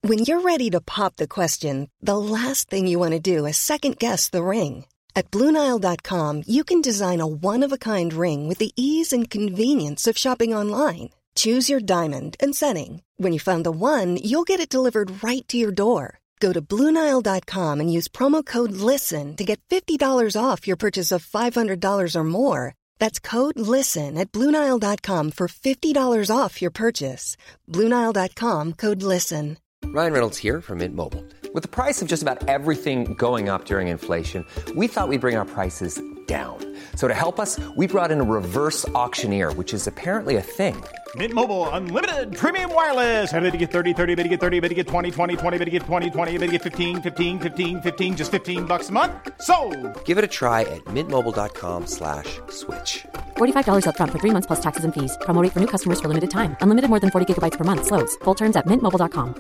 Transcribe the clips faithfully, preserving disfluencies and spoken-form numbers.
When you're ready to pop the question, the last thing you want to do is second-guess the ring. At Blue Nile dot com, you can design a one-of-a-kind ring with the ease and convenience of shopping online. Choose your diamond and setting. When you find the one, you'll get it delivered right to your door. Go to Blue Nile dot com and use promo code LISTEN to get fifty dollars off your purchase of five hundred dollars or more. That's code LISTEN at Blue Nile dot com for fifty dollars off your purchase. Blue Nile dot com, code LISTEN. Ryan Reynolds here from Mint Mobile. With the price of just about everything going up during inflation, we thought we'd bring our prices down. So to help us, we brought in a reverse auctioneer, which is apparently a thing. Mint Mobile Unlimited Premium Wireless. How to get thirty, thirty, how to get thirty, how to get twenty, twenty, twenty, how to get twenty, twenty, how to get fifteen, fifteen, fifteen, fifteen, just fifteen bucks a month? Sold! Give it a try at mintmobile.com slash switch. forty-five dollars up front for three months plus taxes and fees. Promo rate for new customers for limited time. Unlimited more than forty gigabytes per month. Slows full terms at mint mobile dot com.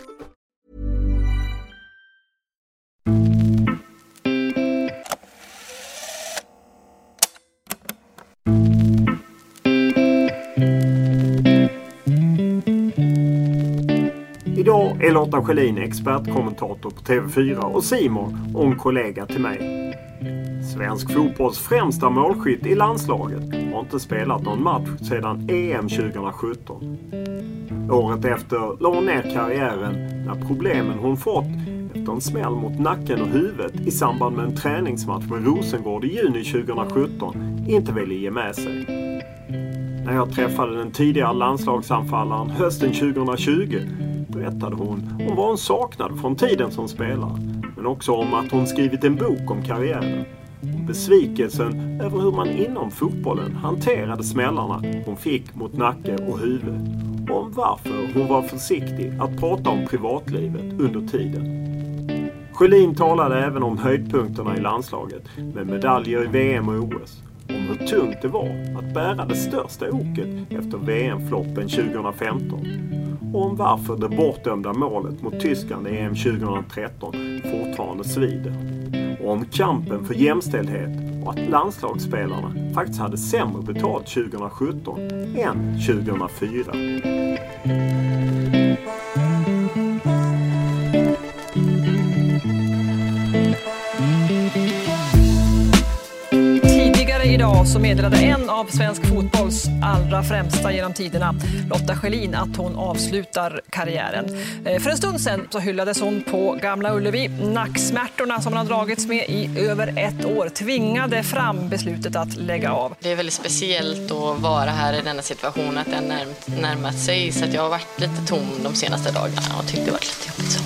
Idag är Lotta Schelin expertkommentator på T V fyra och Simon och en kollega till mig. Svensk fotbolls främsta målskytt i landslaget har inte spelat någon match sedan E M tjugosjutton. Året efter la hon ner karriären när problemen hon fått efter en smäll mot nacken och huvudet i samband med en träningsmatch med Rosengård i juni tjugosjutton inte ville ge med sig. När jag träffade den tidigare landslagsanfallaren hösten tjugotjugo berättade hon om vad hon saknade från tiden som spelare, men också om att hon skrivit en bok om karriären. Om besvikelsen över hur man inom fotbollen hanterade smällarna hon fick mot nacke och huvud. Och om varför hon var försiktig att prata om privatlivet under tiden. Schelin talade även om höjdpunkterna i landslaget med medaljer i V M och O S. Om hur tungt det var att bära det största oket efter V M-floppen tjugofemton. Och om varför det bortdömda målet mot Tyskland i E M tjugotretton fortfarande svider. Och om kampen för jämställdhet och att landslagsspelarna faktiskt hade sämre betalt tjugosjutton än tjugofyra. Idag så meddelade en av svensk fotbolls allra främsta genom tiderna, Lotta Schelin, att hon avslutar karriären. För en stund sedan så hyllades hon på Gamla Ullevi. Nacksmärtorna som hon har dragits med i över ett år tvingade fram beslutet att lägga av. Det är väldigt speciellt att vara här i denna situation, att den närm- närmat sig, så att jag har varit lite tom de senaste dagarna och tyckte det var lite jobbigt så.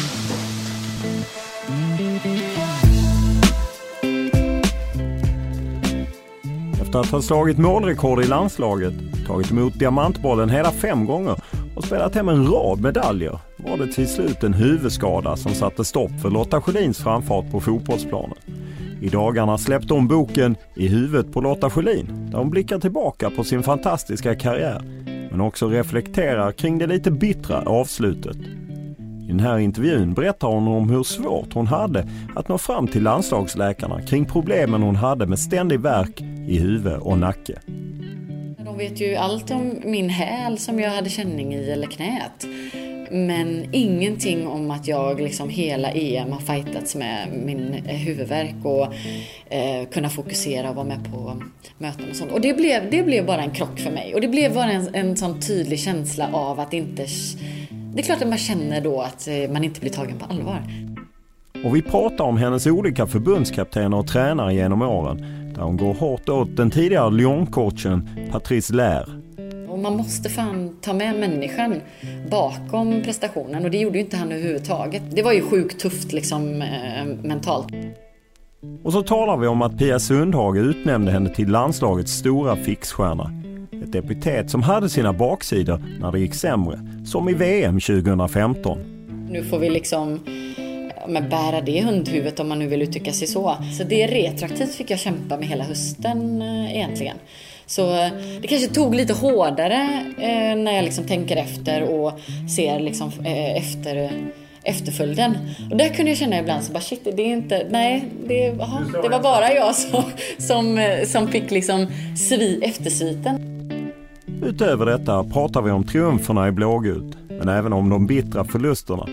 Efter att ha slagit målrekord i landslaget, tagit emot diamantbollen hela fem gånger och spelat hem en rad medaljer var det till slut en huvudskada som satte stopp för Lotta Schelins framfart på fotbollsplanen. I dagarna släppte hon boken I huvudet på Lotta Schelin, där hon blickar tillbaka på sin fantastiska karriär men också reflekterar kring det lite bittra avslutet. I den här intervjun berättar hon om hur svårt hon hade att nå fram till landslagsläkarna kring problemen hon hade med ständig värk i huvud och nacke. De vet ju allt om min häl som jag hade känning i eller knät. Men ingenting om att jag liksom hela E M har fightats med min huvudvärk och eh, kunna fokusera och vara med på möten och sånt. Och det blev, det blev bara en krock för mig. Och det blev bara en, en sån tydlig känsla av att inte... Det är klart att man känner då att man inte blir tagen på allvar. Och vi pratar om hennes olika förbundskaptener och tränare genom åren, där hon går hårt åt den tidigare Lyon-coachen Patrice Lair. Och man måste fan ta med människan bakom prestationen, och det gjorde ju inte han överhuvudtaget. Det var ju sjukt tufft liksom eh, mentalt. Och så talar vi om att Pia Sundhage utnämnde henne till landslagets stora fixstjärna. Ett epitet som hade sina baksidor när det gick sämre, som i V M tjugofemton. Nu får vi liksom men bära det hundhuvudet, om man nu vill uttrycka sig så. Så det retroaktivt fick jag kämpa med hela hösten eh, egentligen. Så eh, det kanske tog lite hårdare eh, när jag liksom tänker efter och ser liksom eh, efter efterföljden. Och där kunde jag känna ibland så bara shit, det är inte, nej, det, aha, det var bara jag som, som, som fick liksom svi, eftersviten. Utöver detta pratar vi om triumferna i blågult, men även om de bittra förlusterna.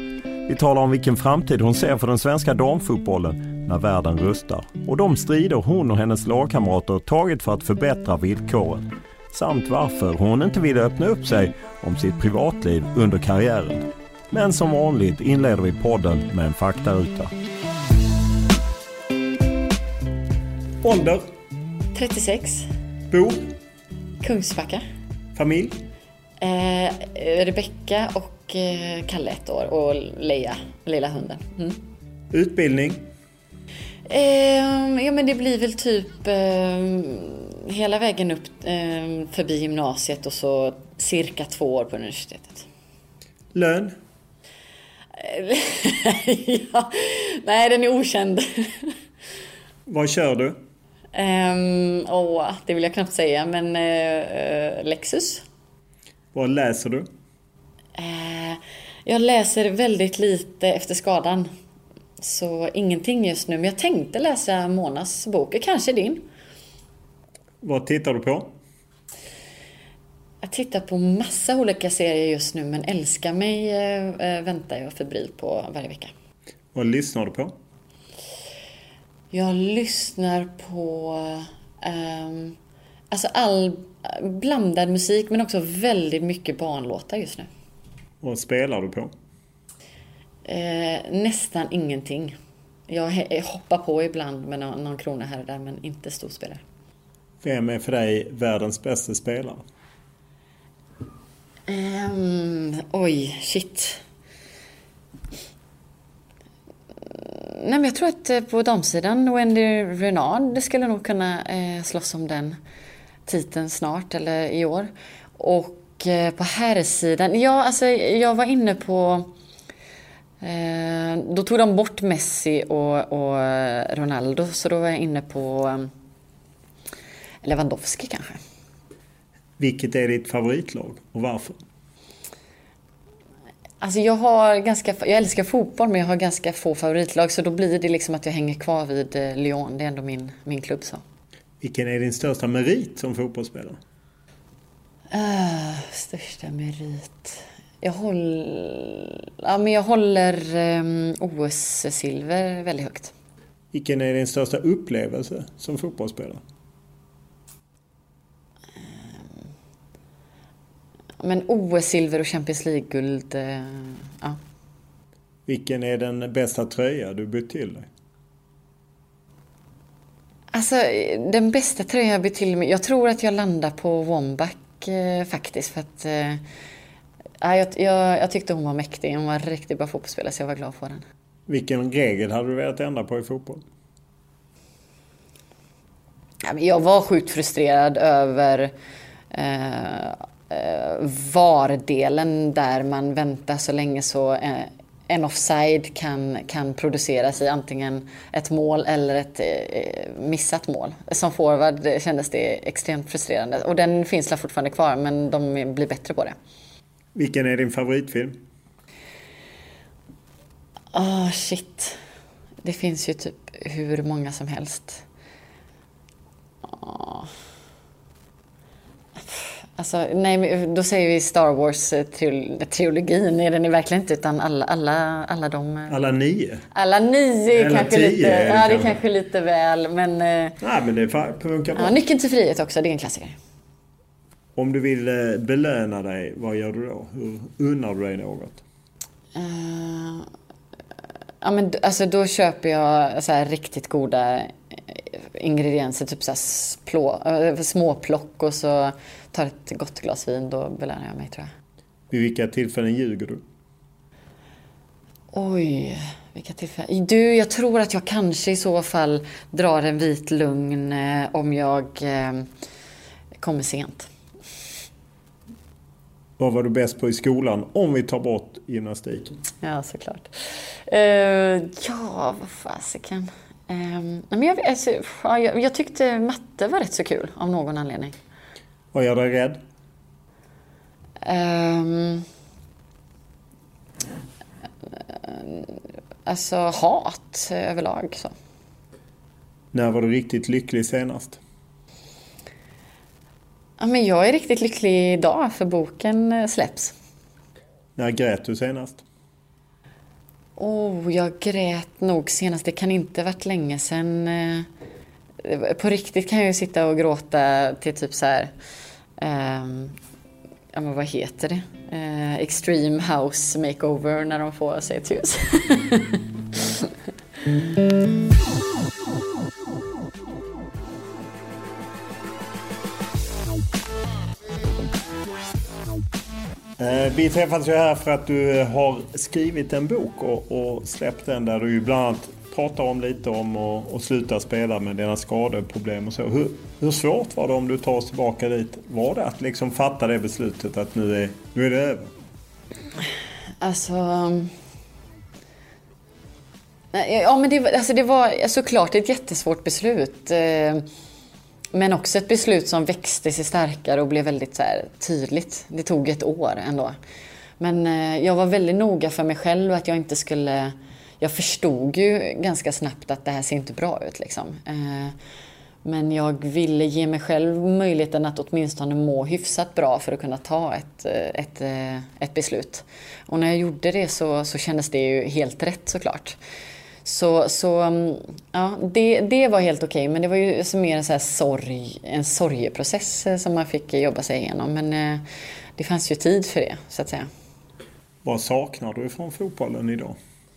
Vi talar om vilken framtid hon ser för den svenska damfotbollen när världen rustar och de strider hon och hennes lagkamrater tagit för att förbättra villkoren. Samt varför hon inte ville öppna upp sig om sitt privatliv under karriären. Men som vanligt inleder vi podden med en faktaruta. Ålder? trettiosex. Bo? Kungsbacka. Familj? Eh, Rebecka och eh, Kalle ett år och Leia, lilla hunden. Mm. Utbildning? Eh, ja men det blir väl typ eh, hela vägen upp eh, förbi gymnasiet och så cirka två år på universitetet. Lön? ja, nej, den är okänd. Vad kör du? Um, åh, det vill jag knappt säga, men uh, Lexus. Vad läser du? Uh, jag läser väldigt lite efter skadan. Så ingenting just nu, men jag tänkte läsa Monas bok, kanske din. Vad tittar du på? Jag tittar på massa olika serier just nu, men Älskar mig uh, väntar jag febrilt på varje vecka. Vad lyssnar du på? Jag lyssnar på um, alltså all blandad musik, men också väldigt mycket barnlåtar just nu. Vad spelar du på? Uh, nästan ingenting. Jag, he- hoppar på ibland med någon, någon krona här och där, men inte storspelare. Vem är för dig världens bästa spelare? Um, oj, shit. Nej, men jag tror att på damsidan Wendy Renard skulle nog kunna eh, slåss om den titeln snart eller i år. Och eh, på herrsidan, ja alltså jag var inne på eh, då tog de bort Messi och, och Ronaldo, så då var jag inne på eh, Lewandowski kanske. Vilket är ditt favoritlag och varför? Alltså jag har ganska, jag älskar fotboll, men jag har ganska få favoritlag, så då blir det liksom att jag hänger kvar vid Lyon. Det är ändå min, min klubb så. Vilken är din största merit som fotbollsspelare? Uh, största merit. Jag håller, ja, men jag håller um, O S-silver väldigt högt. Vilken är din största upplevelse som fotbollsspelare? Men O S-silver och Champions League-guld, eh, ja. Vilken är den bästa tröja du bytt till dig? Alltså, den bästa tröjan jag bytt till mig, jag tror att jag landar på Womback eh, faktiskt. För att eh, jag, jag, jag tyckte hon var mäktig, hon var riktigt bra fotbollsspelare, så jag var glad för den. Vilken regel hade du velat ändra på i fotboll? Ja, men jag var sjukt frustrerad över Eh, VAR-delen där man väntar så länge så eh, en offside kan, kan produceras i antingen ett mål eller ett eh, missat mål. Som forward kändes det extremt frustrerande, och den finns där fortfarande kvar, men de blir bättre på det. Vilken är din favoritfilm? Ah, oh, shit. Det finns ju typ hur många som helst. Oh. Alltså, nej, då säger vi Star Wars-trilogin. Är den i verkligen inte, utan alla, alla, alla de... Alla nio? Alla nio Eller kanske tio, lite... är det Ja, det är kanske. kanske lite väl, men... Nej, men det funkar bra. Ja, Nyckeln till frihet också, det är en klassiker. Om du vill belöna dig, vad gör du då? Hur unnar du dig något? Uh, ja, men alltså då köper jag så här riktigt goda ingredienser, typ så här splå, småplock, och så tar ett gott glas vin, då belönar jag mig, tror jag. Vid vilka tillfällen ljuger du? Oj, vilka tillfällen. Du, jag tror att jag kanske i så fall drar en vit lugn eh, om jag eh, kommer sent. Vad var du bäst på i skolan om vi tar bort gymnastiken? Ja, såklart. Uh, ja, vad fasiken. Um, men jag, alltså, jag, jag tyckte matte var rätt så kul av någon anledning. Vad gör dig rädd? Um, alltså hat överlag. Så. När var du riktigt lycklig senast? Ja, men jag är riktigt lycklig idag, för boken släpps. När grät du senast? Oh, jag grät nog senast. Det kan inte varit länge sedan. På riktigt kan jag ju sitta och gråta till typ så här... Um, ja, men vad heter det? Uh, Extreme House Makeover när de får sig ett hus. Vi träffas ju här för att du har skrivit en bok och, och släppt den där du bland annat pratar om lite om och, och sluta spela med dina skadeproblem och så. Hur, hur svårt var det, om du tar oss tillbaka dit, var det att liksom fatta det beslutet att nu är, nu är det över? Alltså... Ja, men det, alltså det var såklart ett jättesvårt beslut. Men också ett beslut som växte sig starkare och blev väldigt så här tydligt. Det tog ett år ändå. Men jag var väldigt noga för mig själv att jag inte skulle... Jag förstod ju ganska snabbt att det här ser inte bra ut liksom. Men jag ville ge mig själv möjligheten att åtminstone må hyfsat bra för att kunna ta ett, ett, ett beslut. Och när jag gjorde det så, så kändes det ju helt rätt såklart. Så, så ja, det, det var helt okej. Men det var ju som mer en, så här sorg, en sorgeprocess som man fick jobba sig igenom. Men det fanns ju tid för det, så att säga. Vad saknar du från fotbollen idag?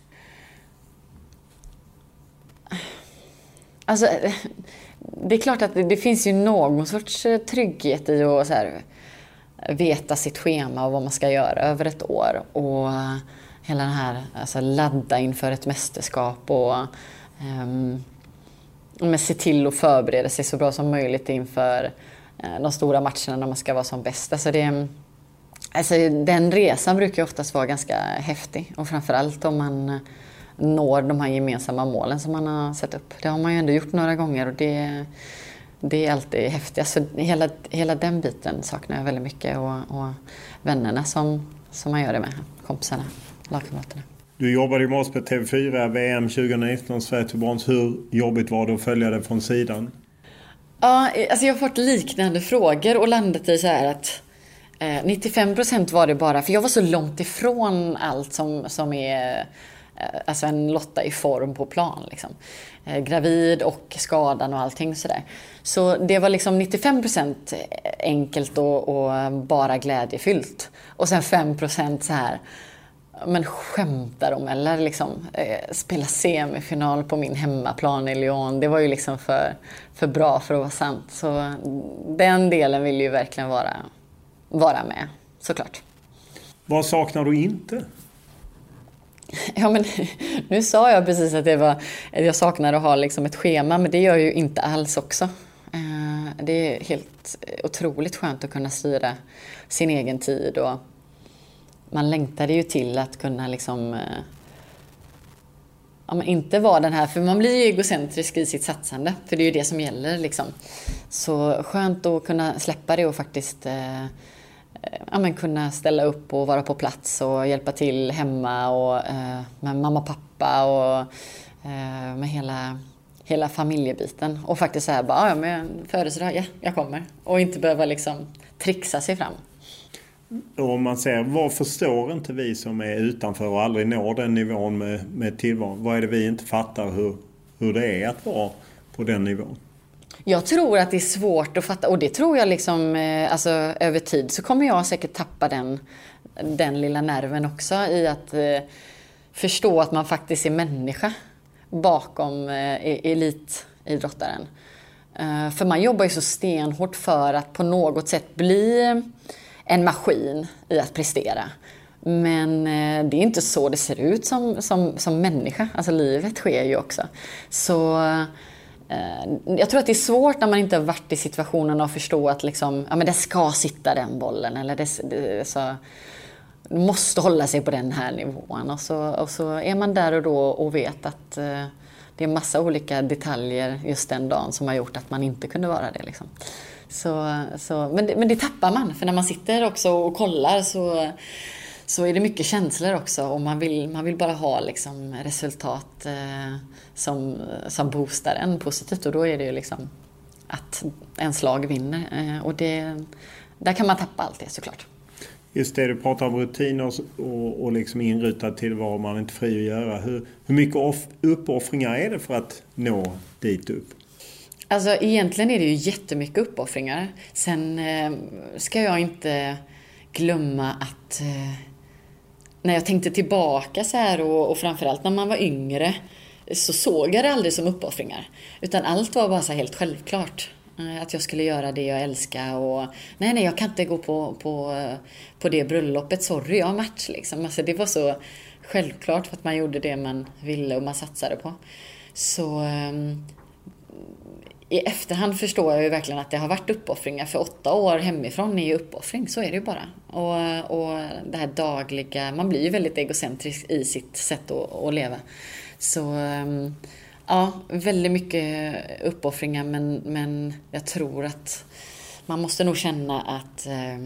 Alltså, det är klart att det, det finns ju någon sorts trygghet i att så här, veta sitt schema och vad man ska göra över ett år. Och hela den här, alltså ladda inför ett mästerskap och um, men se till att förbereda sig så bra som möjligt inför uh, de stora matcherna när man ska vara som bäst. Alltså, det, alltså den resan brukar oftast vara ganska häftig, och framförallt om man når de här gemensamma målen som man har satt upp. Det har man ju ändå gjort några gånger, och det, det är alltid häftigt. Alltså, hela, hela den biten saknar jag väldigt mycket, och, och vännerna som, som man gör det med, kompisarna, lagkamraterna. Du jobbade ju med oss på T V fyra, V M tjugonitton, Sverige till brons. Hur jobbigt var det att följa det från sidan? Ja, alltså jag har fått liknande frågor och landat i så här att eh, nittiofem procent var det bara, för jag var så långt ifrån allt som, som är... Alltså en Lotta i form på plan liksom. Eh, gravid och skadan och allting sådär. Så det var liksom nittiofem procent enkelt och, och bara glädjefyllt. Och sen fem procent så här, men skämtar de eller liksom eh, spela semifinal på min hemmaplan i Lyon. Det var ju liksom för, för bra för att vara sant. Så den delen vill ju verkligen vara, vara med, såklart. Vad saknar du inte? Ja, men nu sa jag precis att det var, jag saknar att ha liksom ett schema, men det gör jag ju inte alls också. Det är helt otroligt skönt att kunna styra sin egen tid, och man längtade ju till att kunna liksom, ja, men inte vara den här, för man blir ju egocentrisk i sitt satsande, för det är ju det som gäller liksom. Så skönt att kunna släppa det och faktiskt ja, men kunna ställa upp och vara på plats och hjälpa till hemma och eh, med mamma och pappa och eh, med hela, hela familjebiten. Och faktiskt så här, bara, ja men födelsedag, ja, jag kommer. Och inte behöva liksom trixa sig fram. Och om man säger, vad förstår inte vi som är utanför och aldrig når den nivån med, med tillvaron? Vad är det vi inte fattar hur, hur det är att vara på den nivån? Jag tror att det är svårt att fatta, och det tror jag liksom, alltså över tid så kommer jag säkert tappa den, den lilla nerven också i att eh, förstå att man faktiskt är människa bakom eh, elitidrottaren. Eh, för man jobbar ju så stenhårt för att på något sätt bli en maskin i att prestera. Men eh, det är inte så det ser ut som, som, som människa, alltså livet sker ju också. Så... Jag tror att det är svårt när man inte har varit i situationen att förstå att liksom, ja, men det ska sitta den bollen, eller det, det så, måste hålla sig på den här nivån. Och så, och så är man där och då och vet att uh, det är massa olika detaljer just den dagen som har gjort att man inte kunde vara det. Liksom. Så, så, men, det, men det tappar man, för när man sitter också och kollar så... så är det mycket känslor också, och man vill, man vill bara ha liksom resultat eh, som, som boostar en positivt, och då är det ju liksom att ens lag vinner, eh, och det, där kan man tappa allt det såklart. Just det, du pratar om rutiner och, och liksom inrutat till vad man inte är fri att göra. Hur, hur mycket off, uppoffringar är det för att nå dit upp? Alltså egentligen är det ju jättemycket uppoffringar. Sen eh, ska jag inte glömma att eh, när jag tänkte tillbaka så här och, och framförallt när man var yngre så såg jag det aldrig som uppoffringar. Utan allt var bara så helt självklart. Att jag skulle göra det jag älskar och nej nej jag kan inte gå på, på, på det bröllopet, sorry jag har match liksom. Alltså det var så självklart för att man gjorde det man ville och man satsade på. Så um, i efterhand förstår jag ju verkligen att det har varit uppoffringar, för åtta år hemifrån är ju uppoffring, så är det ju bara. Och, och det här dagliga, man blir ju väldigt egocentrisk i sitt sätt att, att leva. Så um, ja, väldigt mycket uppoffringar, men, men jag tror att man måste nog känna att eh,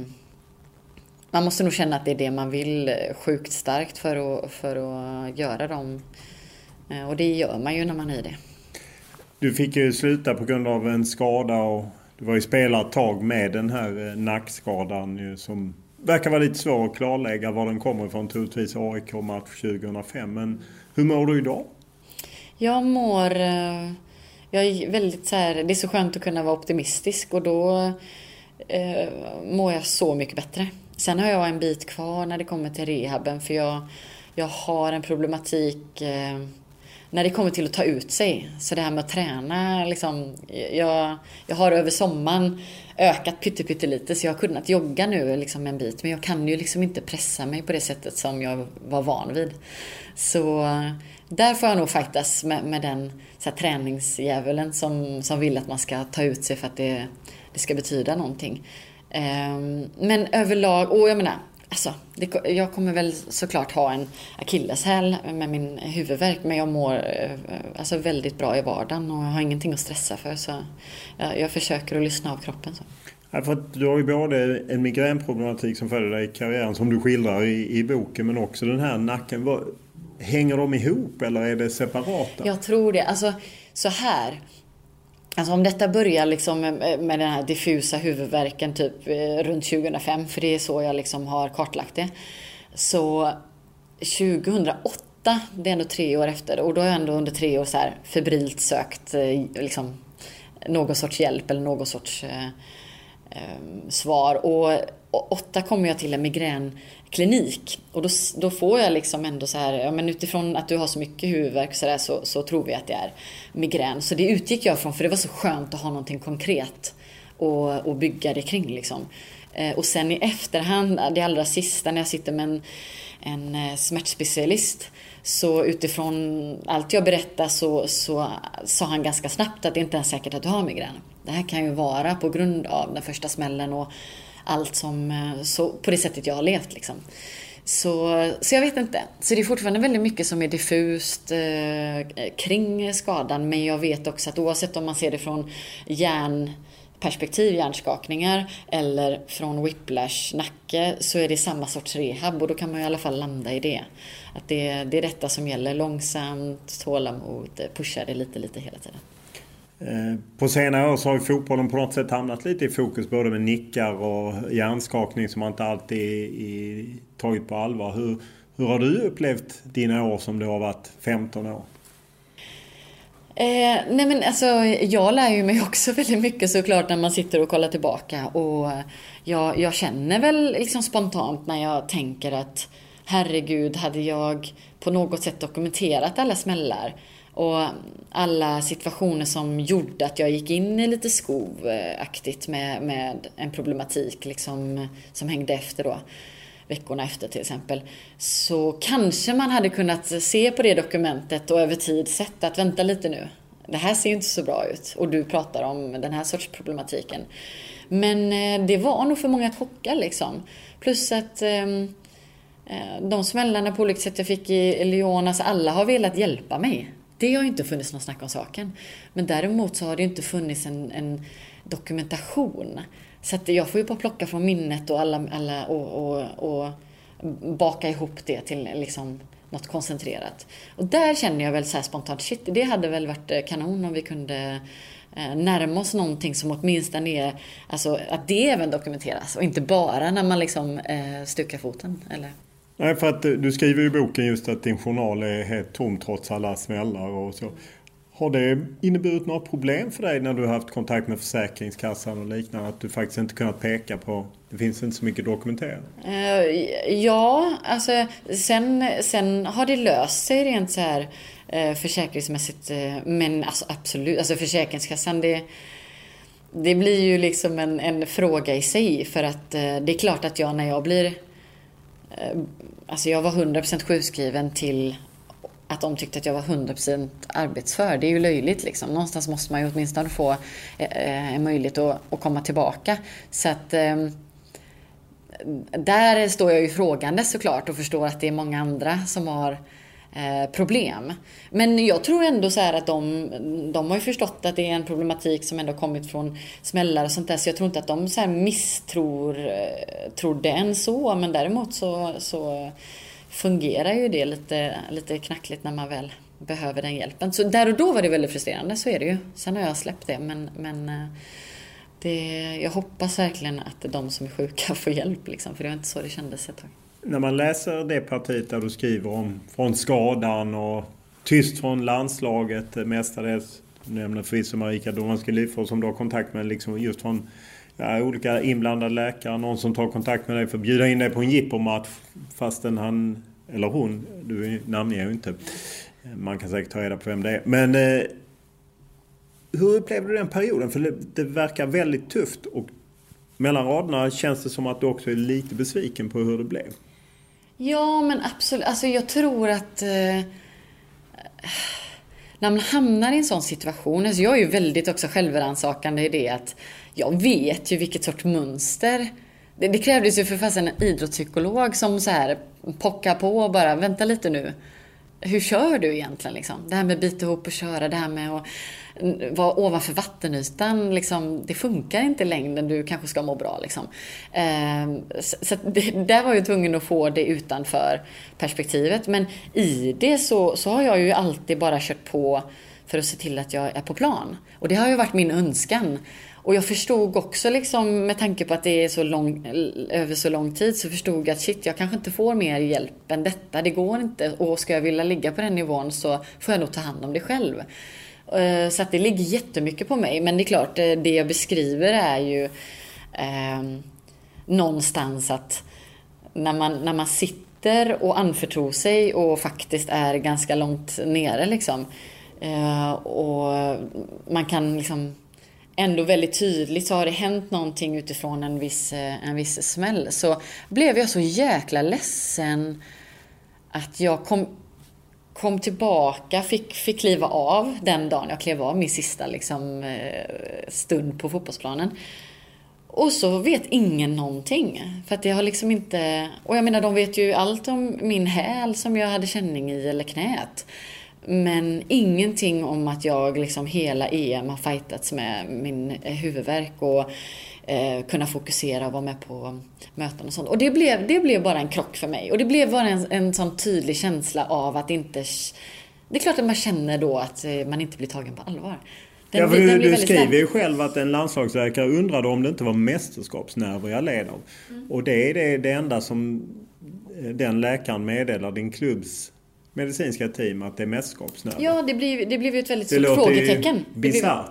man måste nog känna att det är det man vill sjukt starkt för att, för att göra dem. Eh, och det gör man ju när man är det. Du fick ju sluta på grund av en skada och du var ju spelat ett tag med den här nackskadan ju, som verkar vara lite svår att klarlägga var den kommer ifrån, troligtvis A I K-match tjugohundrafem. Men hur mår du idag? Jag mår, jag är väldigt så här, det är så skönt att kunna vara optimistisk och då eh, mår jag så mycket bättre. Sen har jag en bit kvar när det kommer till rehaben, för jag, jag har en problematik eh, när det kommer till att ta ut sig. Så det här med att träna, liksom, jag, jag har över sommaren ökat pyttelite så jag har kunnat jogga nu liksom en bit, men jag kan ju liksom inte pressa mig på det sättet som jag var van vid. Så där får jag nog fightas med, med den så här, träningsdjävulen som, som vill att man ska ta ut sig för att det, det ska betyda någonting. Um, men överlag, och jag menar, alltså, det, jag kommer väl såklart ha en akilleshäl med min huvudvärk, men jag mår alltså, väldigt bra i vardagen och jag har ingenting att stressa för, så jag, jag försöker att lyssna av kroppen. Så. Ja, för att du har ju både en migränproblematik som följer dig i karriären som du skildrar i, i boken, men också den här nacken. Vad, hänger de ihop eller är det separata? Jag tror det. Alltså så här. Alltså om detta börjar liksom med, med den här diffusa huvudvärken typ runt tjugohundrafem, för det är så jag liksom har kartlagt det. Så tjugohundraåtta, det är ändå tre år efter, och då har jag ändå under tre år så här febrilt sökt liksom någon sorts hjälp eller någon sorts eh, eh, svar. Och åtta kommer jag till en migränklinik och då, då får jag liksom ändå så här, ja, men utifrån att du har så mycket huvudvärk så, där, så, så tror vi att det är migrän. Så det utgick jag från, för det var så skönt att ha någonting konkret och, och bygga det kring liksom. Eh, och sen i efterhand, det allra sista när jag sitter med en, en smärtspecialist, så utifrån allt jag berättar så, så sa han ganska snabbt att det inte är säkert att du har migrän. Det här kan ju vara på grund av den första smällen och allt som, så, på det sättet jag har levt liksom. Så, så jag vet inte. Så det är fortfarande väldigt mycket som är diffust eh, kring skadan, men jag vet också att oavsett om man ser det från hjärnperspektiv, hjärnskakningar, eller från whiplash, nacke, så är det samma sorts rehab, och då kan man i alla fall landa i det. Att det, det är detta som gäller, långsamt, tålamod, pusha det lite, lite hela tiden. På senare år så har ju fotbollen på något sätt hamnat lite i fokus, både med nickar och hjärnskakning som man inte alltid är tagit på allvar. Hur, hur har du upplevt dina år som du har varit femton år? Eh, nej men alltså, jag lär ju mig också väldigt mycket såklart när man sitter och kollar tillbaka, och jag, jag känner väl liksom spontant när jag tänker att herregud, hade jag på något sätt dokumenterat alla smällar och alla situationer som gjorde att jag gick in i lite skovaktigt med, med en problematik liksom, som hängde efter då, veckorna efter till exempel, så kanske man hade kunnat se på det dokumentet och över tid sett att vänta lite nu, det här ser ju inte så bra ut och du pratar om den här sorts problematiken. Men det var nog för många chockar liksom. Plus att eh, de smällarna på olika sätt jag fick i Lyon, alltså alla har velat hjälpa mig. Det har ju inte funnits någon snack om saken. Men däremot så har det inte funnits en, en dokumentation. Så att jag får ju bara plocka från minnet och, alla, alla, och, och, och baka ihop det till liksom något koncentrerat. Och där känner jag väl så här spontant, shit, det hade väl varit kanon om vi kunde närma oss någonting som åtminstone är, alltså att det även dokumenteras och inte bara när man liksom eh, stukar foten, eller? Nej, för att du skriver i boken just att din journal är helt tom trots alla smällar och så. Har det inneburit några problem för dig när du har haft kontakt med Försäkringskassan och liknande, att du faktiskt inte kunnat peka på, det finns inte så mycket dokumenterat? Uh, ja, alltså sen, sen har det löst sig rent så här uh, försäkringsmässigt, uh, men alltså absolut, alltså Försäkringskassan, det, det blir ju liksom en, en fråga i sig, för att uh, det är klart att jag när jag blir, uh, alltså jag var hundra procent sjukskriven till att de tyckte att jag var hundra procent arbetsför. Det är ju löjligt liksom. Någonstans måste man ju åtminstone få eh, en möjlighet att, att komma tillbaka. Så att eh, där står jag ju frågande såklart och förstår att det är många andra som har eh, problem. Men jag tror ändå så här att de, de har ju förstått att det är en problematik som ändå kommit från smällar och sånt där. Så jag tror inte att de så här misstror eh, tror det än så. Men däremot så... så fungerar ju det lite, lite knackligt när man väl behöver den hjälpen. Så där och då var det väldigt frustrerande, så är det ju. Sen har jag släppt det, men, men det, jag hoppas verkligen att de som är sjuka får hjälp, liksom, för det var inte så det kändes ett tag. När man läser det partiet där du skriver om från skadan och tyst från landslaget, mestadels, du nämner förvisso Marika Domanski-Lifors som du har kontakt med, liksom just från ja, olika inblandade läkare, någon som tar kontakt med dig för att bjuda in dig på en jippomatch fastän han, eller hon, du namnger ju inte, man kan säkert ta reda på vem det är. Men eh, hur upplevde du den perioden? För det, det verkar väldigt tufft och mellan raderna känns det som att du också är lite besviken på hur det blev. Ja, men absolut. Alltså jag tror att eh, när man hamnar i en sån situation, alltså jag är ju väldigt också självrannsakande i det att jag vet ju vilket sorts mönster. Det, det krävdes ju för fast en idrottspsykolog som så här pockar på och bara, vänta lite nu. Hur kör du egentligen liksom? Det här med bita ihop och köra, det här med att vara ovanför vattenytan, liksom, det funkar inte i längden, du kanske ska må bra liksom. Ehm, så så det, där var jag tvungen att få det utanför perspektivet, men i det så, så har jag ju alltid bara kört på för att se till att jag är på plan. Och det har ju varit min önskan. Och jag förstod också liksom, med tanke på att det är så lång, över så lång tid, så förstod jag att shit, jag kanske inte får mer hjälp än detta. Det går inte. Och ska jag vilja ligga på den nivån så får jag nog ta hand om det själv. Så att det ligger jättemycket på mig. Men det är klart, det jag beskriver är ju eh, någonstans att när man, när man sitter och anförtror sig och faktiskt är ganska långt nere liksom, eh, och man kan liksom ändå väldigt tydligt, så har det hänt någonting utifrån en viss, en viss smäll, så blev jag så jäkla ledsen att jag kom, kom tillbaka, fick, fick kliva av den dagen jag klev av min sista liksom, stund på fotbollsplanen. Och så vet ingen någonting. För att det har liksom inte... Och jag menar, de vet ju allt om min häl som jag hade känning i, eller knät. Men ingenting om att jag liksom hela E M har fightats med min huvudvärk och eh, kunna fokusera och vara med på möten och sånt. Och det blev, det blev bara en krock för mig. Och det blev bara en, en sån tydlig känsla av att inte... Det är klart att man känner då att man inte blir tagen på allvar. Den, ja, för du, du skriver snabb. ju själv att en landslagsläkare undrade om det inte var mästerskapsnerver jag led av. Mm. Och det är det, det enda som den läkaren meddelar din klubbs medicinska team, att det är mästerskapsnerver. Ja, det blev, det blev ju ett väldigt stort frågetecken. Det bizarrt.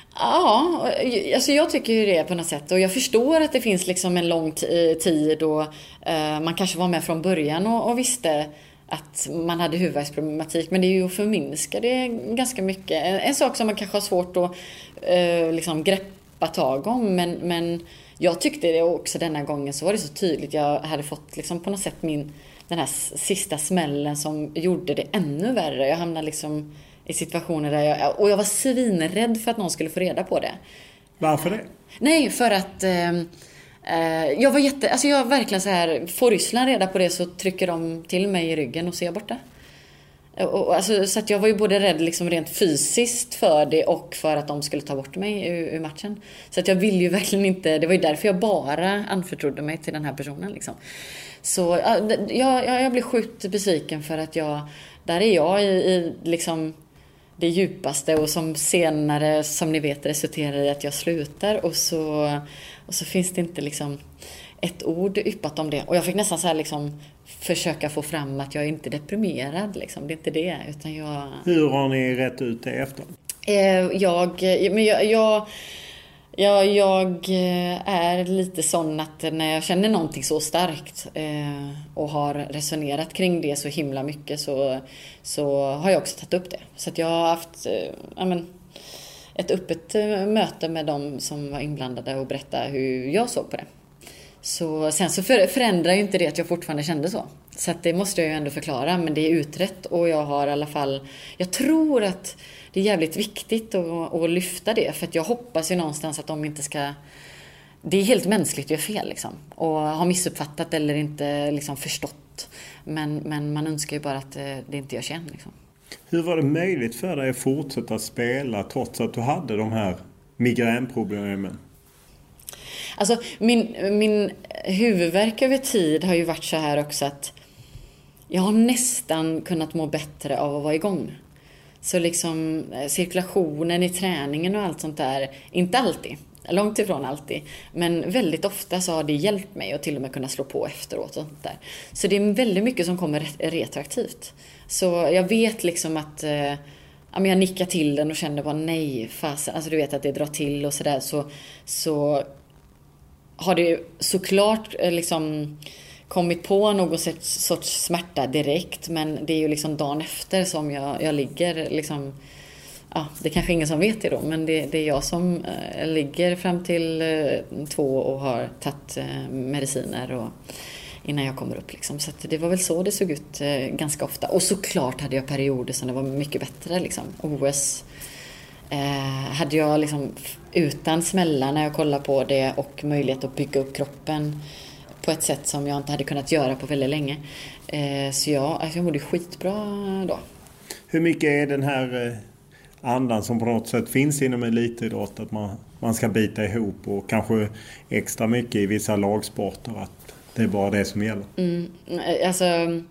Ja, alltså jag tycker ju det på något sätt. Och jag förstår att det finns liksom en lång t- tid och uh, man kanske var med från början och, och visste att man hade huvudvärksproblematik, men det är ju att förminska det ganska mycket. En, en sak som man kanske har svårt att uh, liksom greppa tag om, men, men jag tyckte det också denna gången, så var det så tydligt. Jag hade fått liksom på något sätt min, den här sista smällen som gjorde det ännu värre. Jag hamnade liksom i situationer där jag, och jag var svinrädd för att någon skulle få reda på det. Varför det? Nej, för att eh, jag var jätte, alltså jag verkligen så här, får Ryssland reda på det så trycker de till mig i ryggen och så är jag borta. Och, och, alltså, så att jag var ju både rädd liksom rent fysiskt för det och för att de skulle ta bort mig ur, ur matchen. Så att jag ville ju verkligen inte, det var ju därför jag bara anförtrodde mig till den här personen liksom. Så jag, jag, jag blir sjukt besviken för att jag, där är jag i, i liksom det djupaste och som senare, som ni vet, resulterar i att jag slutar och så, och så finns det inte liksom ett ord yppat om det. Och jag fick nästan så här liksom försöka få fram att jag inte är deprimerad liksom. Det är inte det, utan jag... Hur har ni rätt ut det efter? Eh, jag, men jag, jag, jag, jag är lite sån att när jag känner någonting så starkt eh, och har resonerat kring det så himla mycket så, så har jag också tagit upp det. Så att jag har haft eh, ja, men, ett öppet möte med dem som var inblandade och berätta hur jag såg på det. Så, sen så förändrar ju inte det att jag fortfarande kände så. Så att det måste jag ju ändå förklara. Men det är utrett och jag har i alla fall... Jag tror att det är jävligt viktigt att, att lyfta det. För att jag hoppas ju någonstans att de inte ska... Det är helt mänskligt att göra fel liksom. Och ha missuppfattat eller inte liksom förstått. Men, men man önskar ju bara att det inte görs igen liksom. Hur var det möjligt för dig att fortsätta spela trots att du hade de här migränproblemen? Alltså min, min huvudvärk över tid har ju varit så här också att jag har nästan kunnat må bättre av att vara igång. Så liksom cirkulationen i träningen och allt sånt där, inte alltid, långt ifrån alltid, men väldigt ofta så har det hjälpt mig att till och med kunna slå på efteråt och sånt där. Så det är väldigt mycket som kommer retroaktivt. Så jag vet liksom att eh, jag nickar till den och känner bara nej, fasen, alltså du vet att det drar till och sådär, så, så har det såklart liksom kommit på någon sorts smärta direkt, men det är ju liksom dagen efter som jag, jag ligger liksom, ja, det är kanske ingen som vet det då, men det, det är jag som äh, ligger fram till äh, två och har tagit äh, mediciner och innan jag kommer upp liksom. Så att det var väl så det såg ut äh, ganska ofta. Och såklart hade jag perioder som det var mycket bättre liksom. O S eh, hade jag liksom utan smälla när jag kollade på det och möjlighet att bygga upp kroppen på ett sätt som jag inte hade kunnat göra på väldigt länge. Eh, så jag, alltså jag mådde skitbra då. Hur mycket är den här andan som på något sätt finns inom elitidrott, att man, man ska bita ihop, och kanske extra mycket i vissa lagsporter att det är bara det som gäller? Mm, alltså...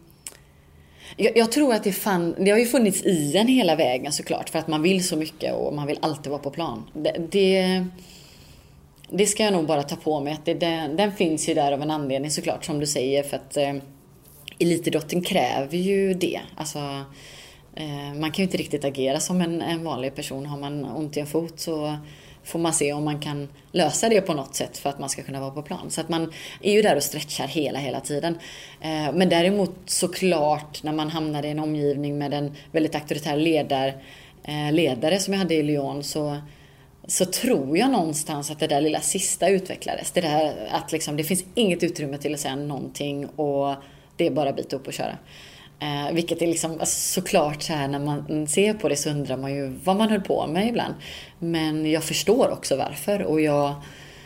Jag, jag tror att det, fann, det har ju funnits i en hela vägen såklart, för att man vill så mycket och man vill alltid vara på plan. Det, det, det ska jag nog bara ta på mig, att det, den, den finns ju där av en anledning såklart, som du säger, för att eh, elitidrotten kräver ju det. Alltså, eh, man kan ju inte riktigt agera som en, en vanlig person. Har man ont i en fot så får man se om man kan lösa det på något sätt för att man ska kunna vara på plan. Så att man är ju där och stretchar hela, hela tiden. Eh, men däremot såklart när man hamnar i en omgivning med en väldigt auktoritär ledare, eh, ledare som jag hade i Lyon, så, så tror jag någonstans att det där lilla sista utvecklades. Det där att liksom, det finns inget utrymme till att säga någonting och det är bara att bita upp och köra. Eh, vilket är liksom, alltså, såklart så här, när man ser på det så undrar man ju vad man höll på med ibland. Men jag förstår också varför, och jag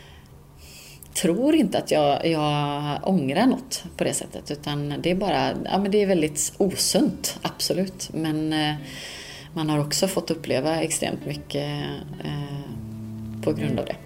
tror inte att jag, jag ångrar något på det sättet, utan det är bara, ja, men det är väldigt osunt, absolut. Men eh, man har också fått uppleva extremt mycket eh, på grund av det.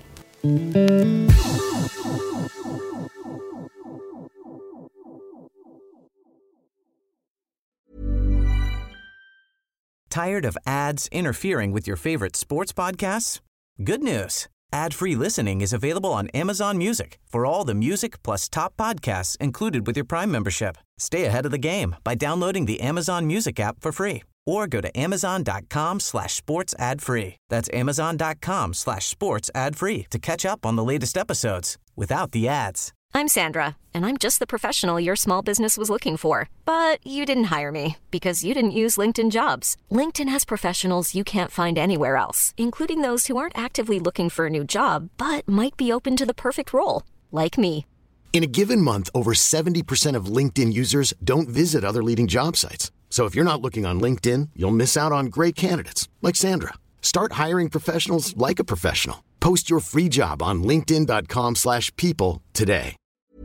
Tired of ads interfering with your favorite sports podcasts? Good news. Ad-free listening is available on Amazon Music for all the music plus top podcasts included with your Prime membership. Stay ahead of the game by downloading the Amazon Music app for free or go to amazon.com slash sports ad free. That's amazon.com slash sports ad free to catch up on the latest episodes without the ads. I'm Sandra, and I'm just the professional your small business was looking for. But you didn't hire me because you didn't use LinkedIn Jobs. LinkedIn has professionals you can't find anywhere else, including those who aren't actively looking for a new job, but might be open to the perfect role, like me. In a given month, over seventy percent of LinkedIn users don't visit other leading job sites. So if you're not looking on LinkedIn, you'll miss out on great candidates, like Sandra. Start hiring professionals like a professional. Post your free job on linkedin.com slash people today.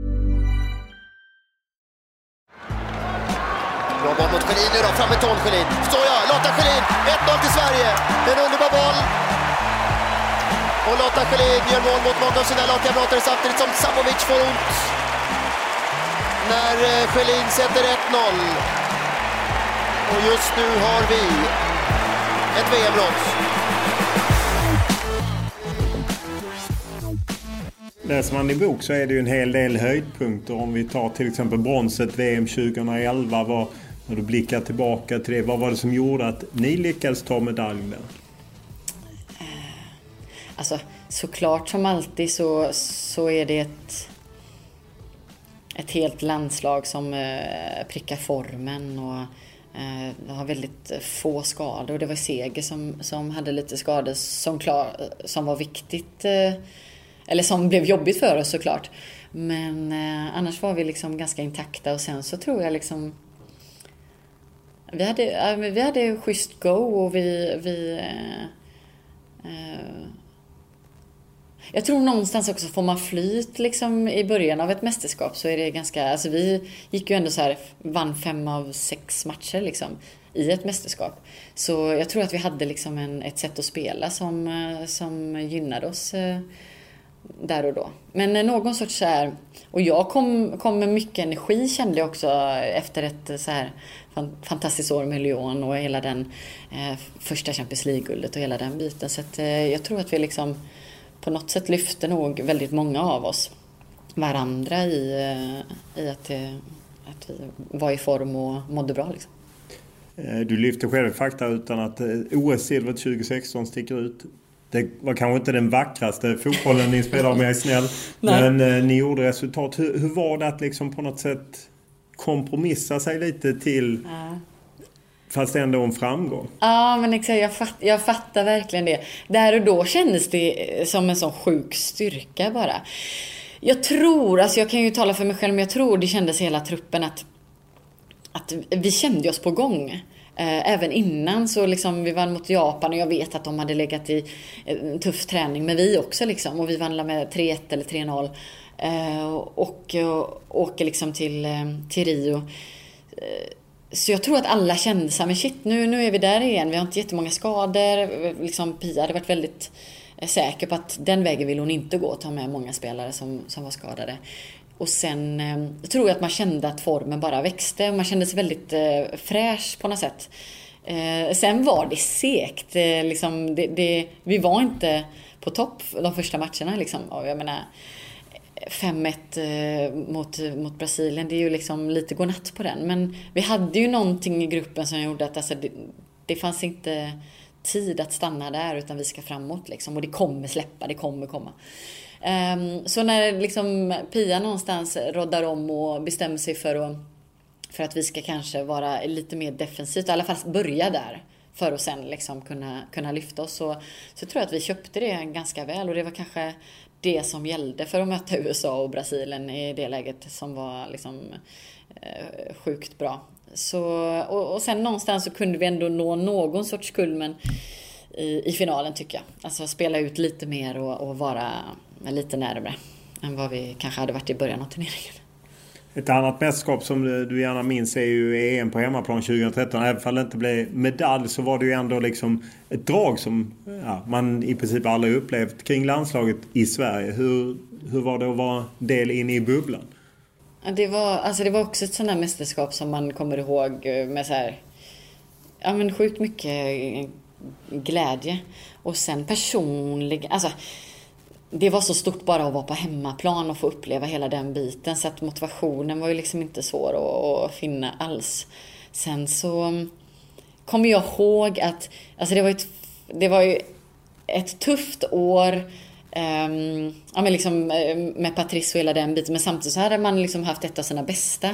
Bra boll mot Schelin nu då, fram med Ton Schelin. Står jag, Lotta Schelin, ett noll till Sverige. En underbar boll. Och Lotta Schelin gör mål mot många av sina lagkamrater samtidigt som Samovic får ont. när Schelin sätter ett noll. Och just nu har vi ett V M-brons. Läser man i bok så är det ju en hel del höjdpunkter. Om vi tar till exempel bronset V M tjugoelva. Vad, när du blickar tillbaka till det, vad var det som gjorde att ni lyckades ta medaljen där? Alltså såklart som alltid så, så är det ett, ett helt landslag som eh, prickar formen och eh, har väldigt få skador. Och det var Seger som, som hade lite skador som, klar, som var viktigt. Eh, eller som blev jobbigt för oss såklart. Men eh, annars var vi liksom ganska intakta. Och sen så tror jag liksom... Vi hade, äh, vi hade schysst go och vi... vi eh, eh, jag tror någonstans också får man flyt liksom i början av ett mästerskap så är det ganska... Alltså vi gick ju ändå så här, vann fem av sex matcher liksom i ett mästerskap. Så jag tror att vi hade liksom en, ett sätt att spela som, som gynnade oss eh, där och då. Men någon sorts så här... Och jag kom, kom med mycket energi kände jag också efter ett så här fantastiskt år med Lyon och hela den eh, första Champions League-guldet och hela den biten. Så att, eh, jag tror att vi liksom... på något sätt lyfte nog väldigt många av oss varandra i, i att, att vi var i form och mådde bra. Liksom. Du lyfter själv fakta utan att O S-silvret tjugo sexton sticker ut. Det var kanske inte den vackraste fotbollen ni spelade om jag är snäll. Men eh, ni gjorde resultat. Hur, hur var det att liksom på något sätt kompromissa sig lite till... Ja. Fast ändå en framgång. Ja, men exakt, jag, fatt, jag fattar verkligen det. Där och då kändes det som en sån sjuk styrka bara. Jag tror, alltså jag kan ju tala för mig själv, men jag tror det kändes hela truppen att, att vi kände oss på gång. Eh, även innan så liksom vi vann mot Japan och jag vet att de hade legat i en tuff träning. Men vi också liksom, och vi vann med tre ett eller tre noll. Eh, och, och åker liksom till, till Rio. Eh, Så jag tror att alla kände så här, men shit, nu, nu är vi där igen. Vi har inte jättemånga skador. Liksom, Pia hade varit väldigt säker på att den vägen vill hon inte gå. Ta med många spelare som, som var skadade. Och sen eh, jag tror jag att man kände att formen bara växte. Man kände sig väldigt eh, fräsch på något sätt. Eh, sen var det segt. Eh, liksom, det, det, vi var inte på topp de första matcherna. Liksom. Och jag menar... fem ett eh, mot, mot Brasilien, det är ju liksom lite godnatt på den. Men vi hade ju någonting i gruppen som gjorde att alltså, det, det fanns inte tid att stanna där utan vi ska framåt liksom. Och det kommer släppa, det kommer komma. Um, så när liksom Pia någonstans roddar om och bestämmer sig för att, för att vi ska kanske vara lite mer defensivt, i alla fall börja där för att sen liksom kunna, kunna lyfta oss. Så, så tror jag att vi köpte det ganska väl och det var kanske det som gällde för att möta U S A och Brasilien i det läget som var liksom eh, sjukt bra. Så, och, och sen någonstans så kunde vi ändå nå någon sorts kulmen i, i finalen tycker jag. Alltså spela ut lite mer och, och vara lite närmare än vad vi kanske hade varit i början av turneringen. Ett annat mästerskap som du gärna minns är ju E M på hemmaplan tjugohundratretton. Även om det inte blev medalj så var det ju ändå liksom ett drag som ja, man i princip aldrig upplevt kring landslaget i Sverige. Hur, hur var det att vara del in i bubblan? Det var, alltså det var också ett sånt här mästerskap som man kommer ihåg med så här, ja men sjukt mycket glädje. Och sen personlig, alltså det var så stort bara att vara på hemmaplan och få uppleva hela den biten. Så att motivationen var ju liksom inte svår att, att finna alls. Sen så kommer jag ihåg att alltså det var ett, det var ju ett tufft år um, ja, men liksom, med Patrice och hela den biten. Men samtidigt så hade man liksom haft ett av sina bästa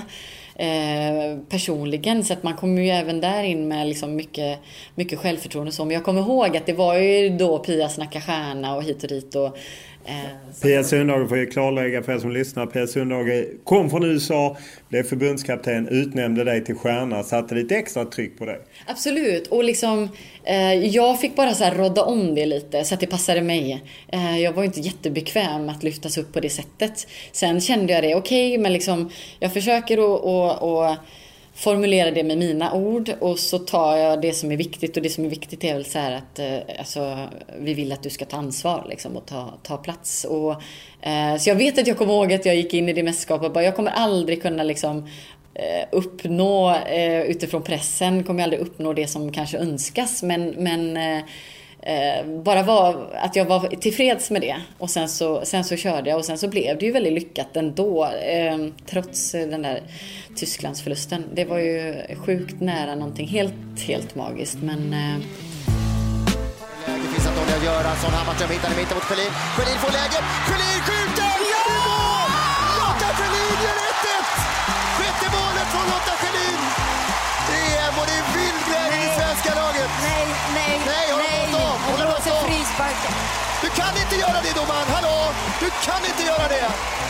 eh, personligen. Så att man kom ju även där in med liksom mycket, mycket självförtroende. Så, men jag kommer ihåg att det var ju då Pia snacka stjärna och hit och dit. Och, eh, Pia Sundhage får ju klarlägga för er som lyssnar. Pia Sundhage kom från U S A, blev förbundskapten, utnämnde dig till stjärna, satte lite extra tryck på dig. Absolut, och liksom eh, jag fick bara så här rodda om det lite så att det passade mig. Eh, jag var inte jättebekväm att lyftas upp på det sättet. Sen kände jag det okej, okay, men liksom jag försöker att, att, att formulera det med mina ord och så tar jag det som är viktigt, och det som är viktigt är väl så här att eh, alltså, vi vill att du ska ta ansvar liksom, och ta, ta plats. Och, eh, så jag vet att jag kommer ihåg att jag gick in i det mästerskapet och bara, jag kommer aldrig kunna liksom eh, uppnå eh, utifrån pressen, kommer jag aldrig uppnå det som kanske önskas, men, men eh, Eh, bara var, att jag var tillfreds med det. Och sen så, sen så körde jag. Och sen så blev det ju väldigt lyckat ändå, eh, trots den där Tysklandsförlusten. Det var ju sjukt nära någonting helt, helt magiskt. Men eh... läge finns att Olja Göransson. Hammarström hittar i mitten mot Sjölin. Sjölin får läge. Sjölin skjuter! Ja! Lotta Sjölin gör ett ett! Sjätte målet från Lotta Sjölin! Det är och det är vildglädje i svenska laget. Nej, nej, nej. Håll nej. på stå. Hon blåser frisparken. Du kan inte göra det, domaren. Hallå! Du kan inte göra det.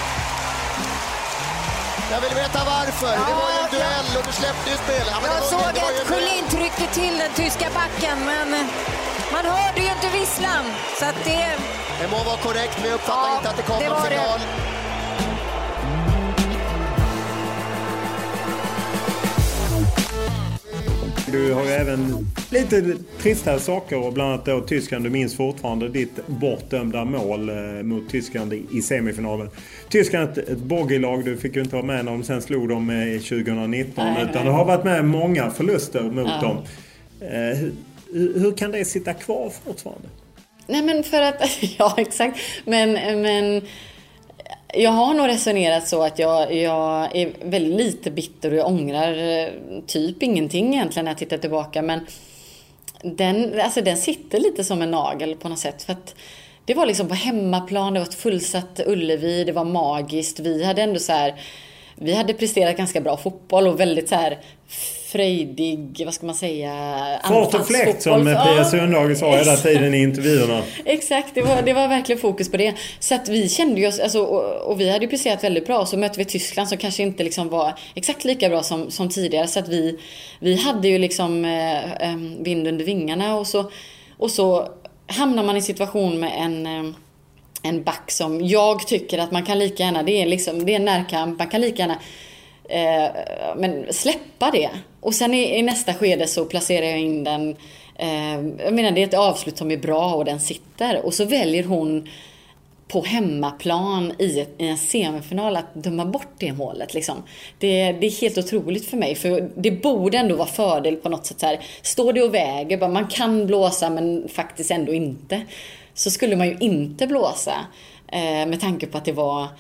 Jag vill veta varför. Ja, det var ju en duell och du släppte ju spel. Ja, jag såg att Sjölin tryckte till den tyska backen, men man hörde ju inte visslan. Så att det... det må vara korrekt, men jag uppfattar ja, inte att det kom någon signal. Det. Du har ju även lite tristare saker, och bland annat då Tyskland. Du minns fortfarande ditt bortdömda mål eh, mot Tyskland i semifinalen. Tyskland ett, ett bogeylag, du fick ju inte vara med när de sen slog dem eh, tjugonitton, nej, utan nej. Du har varit med många förluster mot ja. dem. Eh, hur, hur kan det sitta kvar fortfarande? Nej, men för att, ja exakt, men... men... jag har nog resonerat så att jag, jag är väldigt lite bitter och jag ångrar typ ingenting egentligen när jag tittar tillbaka. Men den, alltså den sitter lite som en nagel på något sätt. För att det var liksom på hemmaplan, det var ett fullsatt Ullevi, det var magiskt. Vi hade ändå så här, vi hade presterat ganska bra fotboll och väldigt så här frejdig, vad ska man säga, fart och fläkt som Pia Sundhage sa hela tiden i intervjuerna. Exakt, det var, det var verkligen fokus på det. Så att vi kände ju oss, alltså, och, och vi hade ju presterat väldigt bra. Så mötte vi Tyskland som kanske inte liksom var exakt lika bra som, som tidigare. Så att vi, vi hade ju liksom eh, vind under vingarna. Och så, och så hamnar man i situation med en... Eh, en back som jag tycker att man kan lika gärna, det är liksom, det är en närkamp, man kan lika gärna eh, men släppa det. Och sen i, i nästa skede så placerar jag in den, eh, jag menar det är ett avslut som är bra och den sitter. Och så väljer hon på hemmaplan i, ett, i en semifinal att döma bort det målet. Liksom. Det, det är helt otroligt för mig. För det borde ändå vara fördel på något sätt. Så här. Står det och väger, bara, man kan blåsa men faktiskt ändå inte. Så skulle man ju inte blåsa eh, med tanke på att det var eh,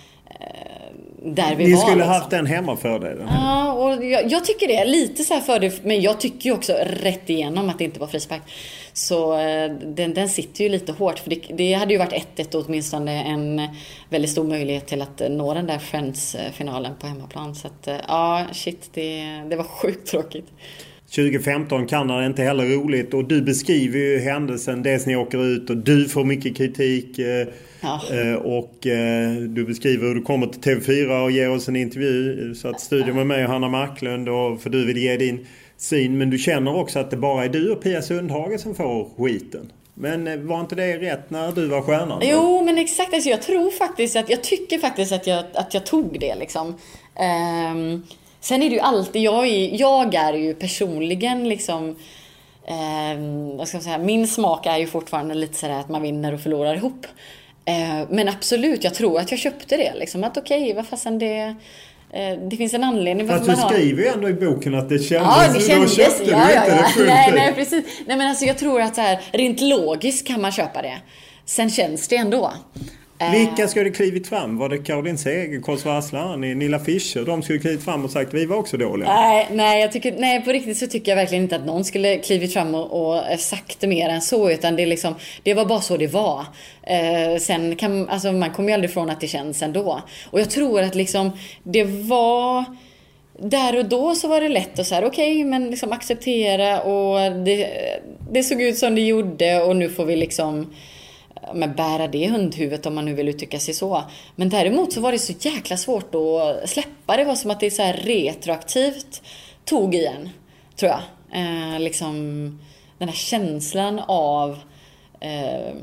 där vi Ni var. skulle liksom. haft en hemmafördel. Ja, och jag, jag tycker det är lite så här fördel, men jag tycker ju också rätt igenom att det inte var frispark. Så eh, den, den sitter ju lite hårt, för det, det hade ju varit ett ett och åtminstone en väldigt stor möjlighet till att nå den där Friends-finalen på hemmaplan. Så att, ja, shit, det, det var sjukt tråkigt. tjugo femton Kanada inte heller roligt, och du beskriver ju händelsen dels ni åker ut och du får mycket kritik eh, ja. och eh, du beskriver hur du kommer till T V fyra och ger oss en intervju, så att studion med mig och Hanna Marklund, och för du vill ge din syn, men du känner också att det bara är du och Pia Sundhage som får skiten. Men var inte det rätt när du var stjärnan? Då? Jo, men exakt, alltså, jag tror faktiskt att jag tycker faktiskt att jag, att jag tog det liksom. Um... Sen är det ju alltid, jag är, jag är ju personligen liksom, eh, vad ska man säga, min smak är ju fortfarande lite sådär att man vinner och förlorar ihop. Eh, men absolut, jag tror att jag köpte det liksom, att okej, okay, vad fasen det, eh, det finns en anledning. Fast du skriver ju ändå i boken att det kändes, ja, det kändes, då köpte ja, du ja, inte ja. det. Nej, nej, precis. Nej, men alltså jag tror att så här, rent logiskt kan man köpa det. Sen känns det ändå. Vilka skulle klivit fram? Var det Caroline Seger, Kosva Asllani, Nilla Fischer? De skulle klivit fram och sagt att vi var också dåliga. Nej, nej, jag tycker, nej, på riktigt så tycker jag verkligen inte att någon skulle klivit fram och, och sagt mer än så. Utan det, liksom, det var bara så det var. Eh, sen kan, alltså, man kommer ju aldrig ifrån att det känns ändå. Och jag tror att liksom, det var... Där och då så var det lätt att säga okej, okay, men liksom acceptera. Och det, det såg ut som det gjorde och nu får vi liksom... men bära det hundhuvudet om man nu vill uttrycka sig så. Men däremot så var det så jäkla svårt att släppa. Det var som att det så här retroaktivt tog igen, tror jag. Eh, liksom den här känslan av eh,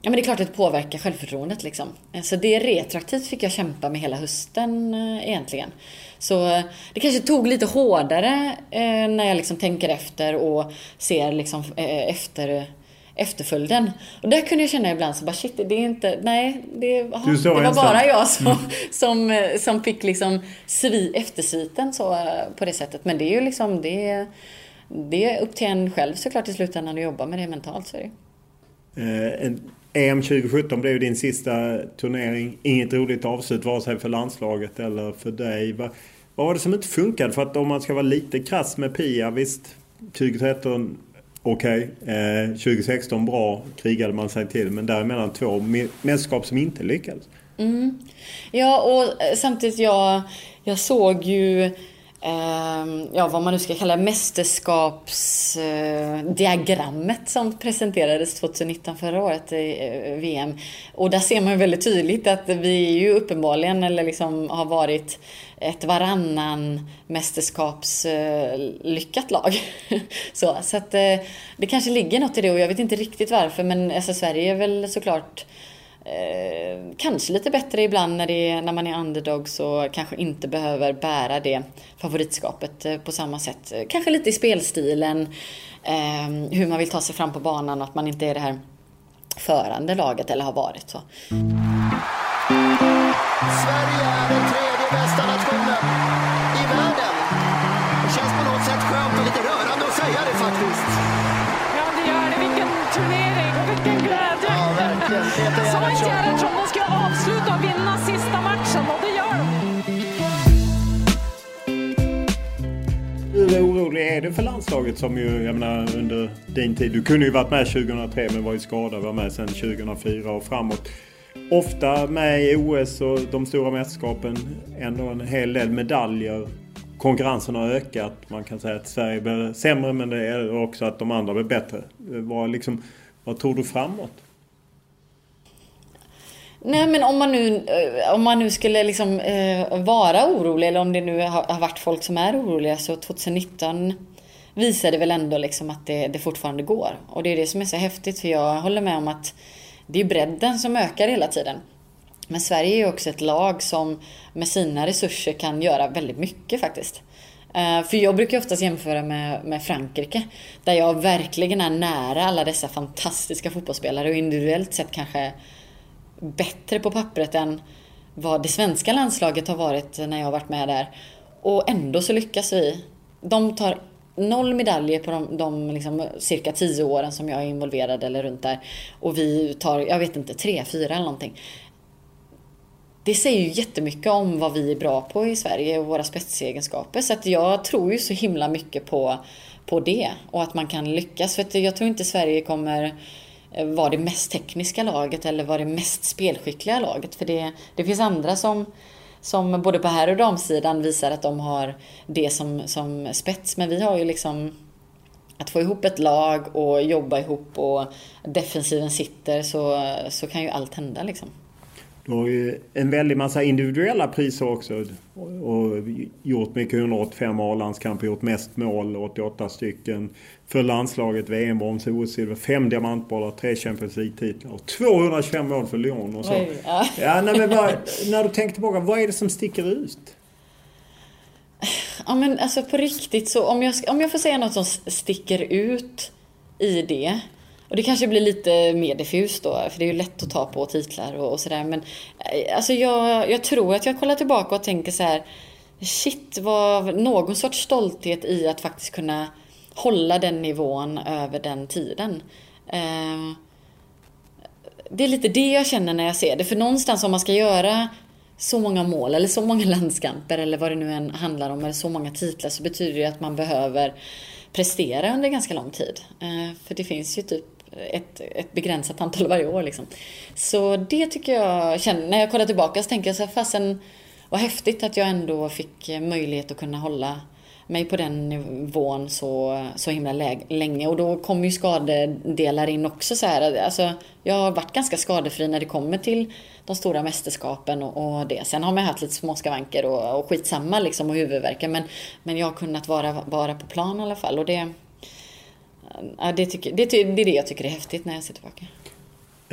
Ja, men det är klart att det påverkar självförtroendet liksom. Så det är retroaktivt fick jag kämpa med hela hösten eh, egentligen. Så eh, det kanske tog lite hårdare eh, när jag liksom tänker efter och ser liksom eh, efter efterföljden. Och där kunde jag känna ibland så bara shit, det är inte, nej, det, aha, det var ensam. Bara jag som, mm. som, som fick liksom svi, eftersviten så på det sättet. Men det är ju liksom, det, det är upp till en själv såklart i slutändan att jobba med det mentalt. Så är det. Eh, en E M tjugo sjutton blev ju din sista turnering. Inget roligt avslut vare sig för landslaget eller för dig. Vad, vad var det som inte funkade? För att om man ska vara lite krass med Pia, visst, tjugo tretton okej, okay. eh, tjugo sexton bra, krigade man sig till. Men däremellan två mästerskap som inte lyckades. Mm. Ja, och samtidigt jag, jag såg ju ja, vad man nu ska kalla mästerskapsdiagrammet eh, som presenterades tjugonitton förra året i eh, V M. Och där ser man väldigt tydligt att vi är ju uppenbarligen eller liksom har varit ett varannan mästerskaps eh, lyckat lag. så så att eh, det kanske ligger något i det och jag vet inte riktigt varför, men alltså, Sverige är väl såklart Eh, kanske lite bättre ibland när, det är, när man är underdog så kanske inte behöver bära det favoritskapet eh, på samma sätt. Kanske lite i spelstilen, eh, hur man vill ta sig fram på banan och att man inte är det här förande laget eller har varit så. Sverige är den tredje bästa nationen i världen. Det känns på något sätt skönt och lite rörande att säga det faktiskt. Ja, det gör det. Vilken turnering och vilken glädje. Ja, verkligen. Som en Gerhardsson, de ska avsluta och vinna sista matchen och det gör de. Hur orolig är det för landslaget som ju, jag menar, under din tid, du kunde ju varit med tjugohundratre men var ju skadad, var med sedan tjugohundrafyra och framåt. Ofta med i O S och de stora mästerskapen, ändå en hel del medaljer. Konkurrensen har ökat, man kan säga att Sverige blir sämre men det är också att de andra blir bättre. Vad, liksom, vad tror du framåt? Nej, men om man nu, om man nu skulle liksom, eh, vara orolig eller om det nu har, har varit folk som är oroliga så tjugonitton visade väl ändå liksom att det, det fortfarande går. Och det är det som är så häftigt för jag håller med om att det är bredden som ökar hela tiden. Men Sverige är ju också ett lag som med sina resurser kan göra väldigt mycket faktiskt. Uh, för jag brukar oftast jämföra med, med Frankrike. Där jag verkligen är nära alla dessa fantastiska fotbollsspelare. Och individuellt sett kanske bättre på pappret än vad det svenska landslaget har varit när jag har varit med där. Och ändå så lyckas vi. De tar noll medaljer på de, de liksom cirka tio åren som jag är involverad eller runt där. Och vi tar, jag vet inte, tre, fyra eller någonting. Det säger ju jättemycket om vad vi är bra på i Sverige och våra spetsegenskaper. Så att jag tror ju så himla mycket på, på det. Och att man kan lyckas. För att jag tror inte Sverige kommer vara det mest tekniska laget eller vara det mest spelskickliga laget. För det, det finns andra som, som både på här och damsidan visar att de har det som, som spets. Men vi har ju liksom att få ihop ett lag och jobba ihop och defensiven sitter så, så kan ju allt hända liksom. Du har ju en väldig massa individuella priser också och, och gjort mycket, hundraåttiofem A-landskamper, gjort mest mål, åttioåtta stycken för landslaget, V M-brons, O S-silver, fem diamantbollar, tre Champions League-titlar och tvåhundratjugofem mål för Lyon och så. Oj, ja. Ja, nej, men vad, när du tänker tillbaka, vad är det som sticker ut? Ja, men alltså på riktigt så om jag, om jag får säga något som sticker ut i det. Och det kanske blir lite mer diffus då, för det är ju lätt att ta på titlar och, och sådär. Men alltså jag, jag tror att jag kollar tillbaka och tänker så här: shit, vad någon sorts stolthet i att faktiskt kunna hålla den nivån över den tiden. Eh, det är lite det jag känner när jag ser det. För någonstans om man ska göra så många mål eller så många landskamper eller vad det nu än handlar om, eller så många titlar, så betyder det att man behöver prestera under ganska lång tid. Eh, för det finns ju typ ett, ett begränsat antal varje år liksom. Så det tycker jag, känner, när jag kollar tillbaka så tänker jag så här, fasen vad häftigt att jag ändå fick möjlighet att kunna hålla mig på den nivån så, så himla lä- länge. Och då kommer ju skadedelar in också så här. Alltså, jag har varit ganska skadefri när det kommer till de stora mästerskapen och, och det. Sen har man haft lite små skavanker och, och skitsamma liksom och huvudvärken. Men, men jag har kunnat vara, vara på plan i alla fall. Och det, ja, det, tycker, det, det är det jag tycker är häftigt när jag ser tillbaka.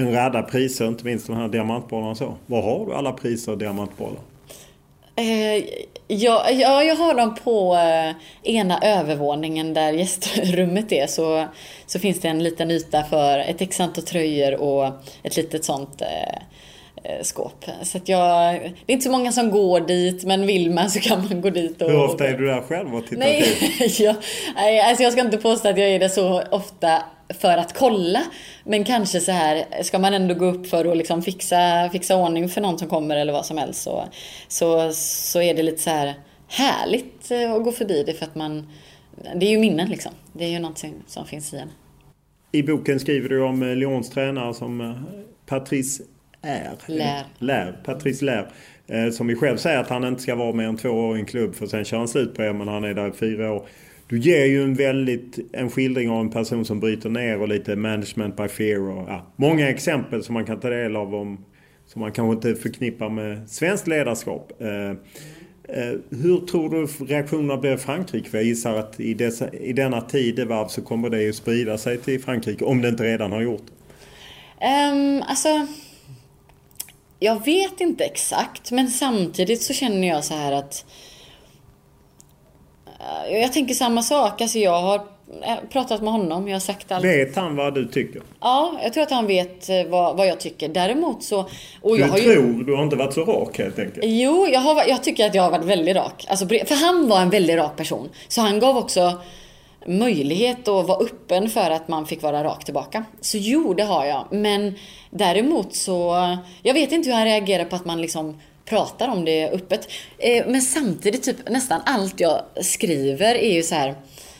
En radda priser, inte minst de här diamantbollarna så. Var har du alla priser och diamantbollar? Eh, ja, ja, jag har dem på eh, ena övervåningen där gästrummet är. Så, så finns det en liten yta för ett x antal tröjor och ett litet sånt eh, skåp. Så att jag, det är inte så många som går dit, men vill man så kan man gå dit. Och, Hur ofta är du där själv och tittar nej, till? jag, alltså jag ska inte påstå att jag är det så ofta för att kolla. Men kanske så här, ska man ändå gå upp för att liksom fixa, fixa ordning för någon som kommer eller vad som helst. Så, så, så är det lite så här härligt att gå förbi det, för att man, det är ju minnen liksom. Det är ju någonting som finns i en. I boken skriver du om Lyons tränare som Patrice Är. Lär. Lär. Patrice Lär. Som ju själv säger att han inte ska vara mer än två år i en klubb, för sen kör han slut på det, men han är där i fyra år. Du ger ju en väldigt en skildring av en person som bryter ner och lite management by fear och ja, många exempel som man kan ta del av om, som man kanske inte förknippar med svenskt ledarskap. Eh, eh, hur tror du reaktionerna blir i Frankrike? För jag gissar att i, dessa, i denna tidevarv så kommer det ju sprida sig till Frankrike, om det inte redan har gjort. Um, alltså, jag vet inte exakt, men samtidigt så känner jag så här att jag tänker samma sak. Alltså jag har pratat med honom. Jag har sagt allt. Vet han vad du tycker? Ja, jag tror att han vet vad, vad jag tycker. Däremot så... Och du jag har tror, ju, du har inte varit så rak helt enkelt. Jo, jag, har, jag tycker att jag har varit väldigt rak. Alltså, för han var en väldigt rak person. Så han gav också möjlighet att vara öppen för att man fick vara rak tillbaka. Så jo, det har jag. Men däremot så... Jag vet inte hur han reagerar på att man liksom... pratar om det öppet. Eh, men samtidigt typ nästan allt jag skriver är ju så här.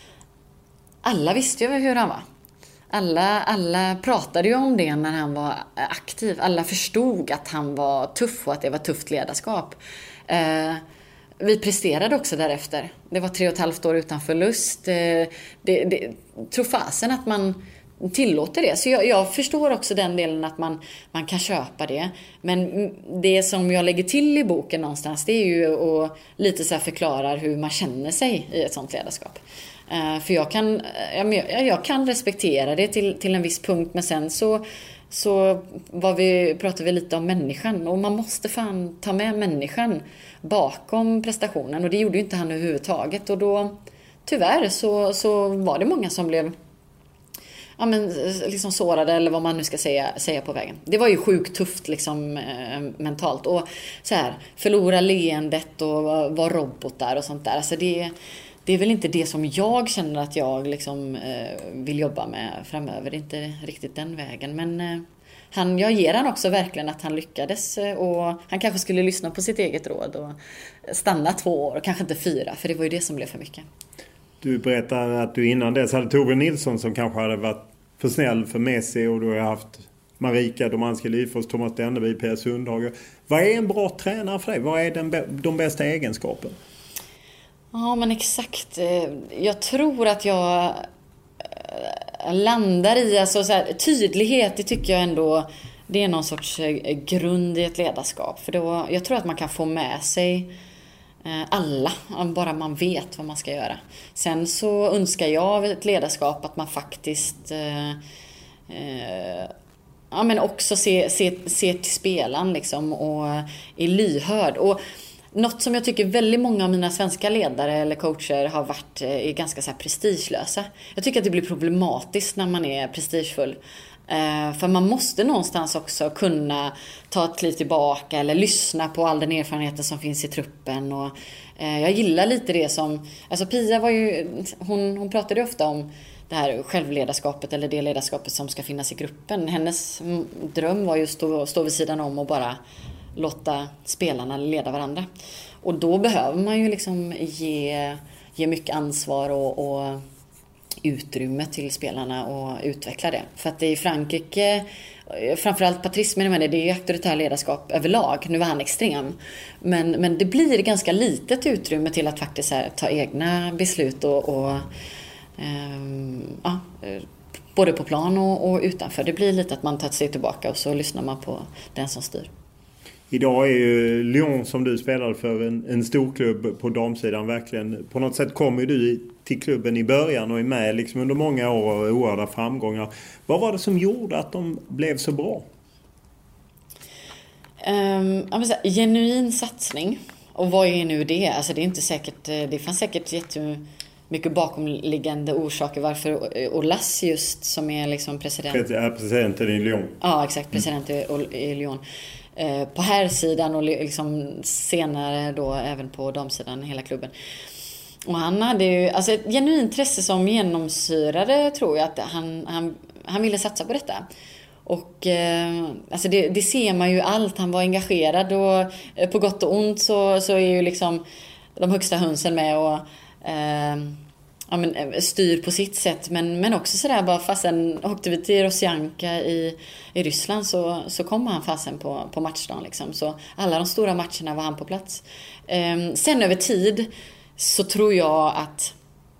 Alla visste ju hur han var. Alla, alla pratade ju om det när han var aktiv. Alla förstod att han var tuff och att det var tufft ledarskap. Eh, vi presterade också därefter. Det var tre och ett halvt år utan förlust. Eh, det, det, tror fasen att man tillåter det. Så jag, jag förstår också den delen att man, man kan köpa det. Men det som jag lägger till i boken någonstans, det är ju att lite så här förklara hur man känner sig i ett sånt ledarskap. Uh, för jag kan, jag, jag kan respektera det till, till en viss punkt, men sen så, så var vi, pratade vi lite om människan. Och man måste fan ta med människan bakom prestationen. Och det gjorde ju inte han överhuvudtaget. Och då, tyvärr, så, så var det många som blev... ja, men liksom sårade eller vad man nu ska säga, säga på vägen. Det var ju sjukt tufft liksom eh, mentalt. Och så här, förlora leendet och vara robotar och sånt där. Alltså det, det är väl inte det som jag känner att jag liksom eh, vill jobba med framöver. Det är inte riktigt den vägen. Men eh, han, jag ger han också verkligen att han lyckades. Och han kanske skulle lyssna på sitt eget råd och stanna två år och kanske inte fyra. För det var ju det som blev för mycket. Du berättade att du innan dess hade Tove Nilsson som kanske hade varit för snäll för Messi, och du har haft Marika Domanski Lyfors, Thomas Denneby, P S Sundhage. Vad är en bra tränare för dig? Vad är den, de bästa egenskapen? Ja, men exakt. Jag tror att jag landar i alltså så här, tydlighet, det tycker jag ändå det är någon sorts grund i ett ledarskap. För då, jag tror att man kan få med sig alla, bara man vet vad man ska göra. Sen så önskar jag av ett ledarskap att man faktiskt eh, eh, ja, men också ser se, se till spelaren liksom, och är lyhörd. Och något som jag tycker väldigt många av mina svenska ledare eller coacher har varit är ganska så här prestigelösa. Jag tycker att det blir problematiskt när man är prestigefull. Uh, för man måste någonstans också kunna ta ett kliv tillbaka eller lyssna på all den erfarenheten som finns i truppen. Och, uh, jag gillar lite det som... Alltså Pia var ju... Hon, hon pratade ofta om det här självledarskapet eller det ledarskapet som ska finnas i gruppen. Hennes dröm var ju att stå, stå vid sidan om och bara låta spelarna leda varandra. Och då behöver man ju liksom ge, ge mycket ansvar och... och utrymme till spelarna och utveckla det. För att det är i Frankrike, framförallt Patrice, men det är ju auktoritär ledarskap överlag. Nu var han extrem. Men, men det blir ganska litet utrymme till att faktiskt här, ta egna beslut och, och um, ja, både på plan och, och utanför. Det blir lite att man tar sig tillbaka och så lyssnar man på den som styr. Idag är ju Lyon, som du spelade för, en, en stor klubb på damsidan verkligen. På något sätt kom ju du till klubben i början och är med liksom under många år och oerhörda framgångar. Vad var det som gjorde att de blev så bra? Um, jag vill säga, genuin satsning. Och vad är nu det? Alltså det är inte säkert, det fanns säkert jättemycket bakomliggande orsaker varför Olas just, som är liksom president. Presidenten i Lyon. Ja, exakt, president mm. i Lyon. På här sidan och liksom senare då även på damsidan, hela klubben. Och han hade ju alltså ett genuint intresse som genomsyrade, tror jag, att han, han, han ville satsa på detta. Och eh, alltså det, det ser man ju allt. Han var engagerad och eh, på gott och ont så, så är ju liksom de högsta hönsen med och eh, ja, men, styr på sitt sätt. Men, men också sådär, bara fastän åkte vi till Rosjanka i, i Ryssland så, så kom han fastän på, på matchdagen. Liksom. Så alla de stora matcherna var han på plats. Eh, sen över tid så tror jag att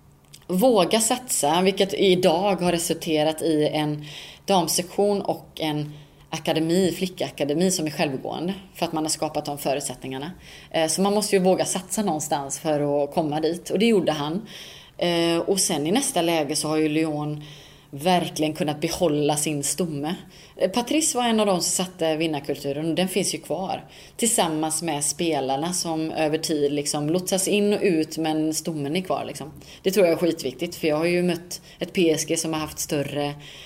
våga satsa, vilket idag har resulterat i en damsektion och en akademi, flickakademi som är självgående för att man har skapat de förutsättningarna. Så man måste ju våga satsa någonstans för att komma dit, och det gjorde han. Och sen i nästa läge så har ju Lyon verkligen kunnat behålla sin stomme. Patrice var en av de som satte vinnarkulturen, och den finns ju kvar. Tillsammans med spelarna som över tid liksom lotsas in och ut, men stommen är kvar. Liksom. Det tror jag är skitviktigt, för jag har ju mött ett P S G som har haft större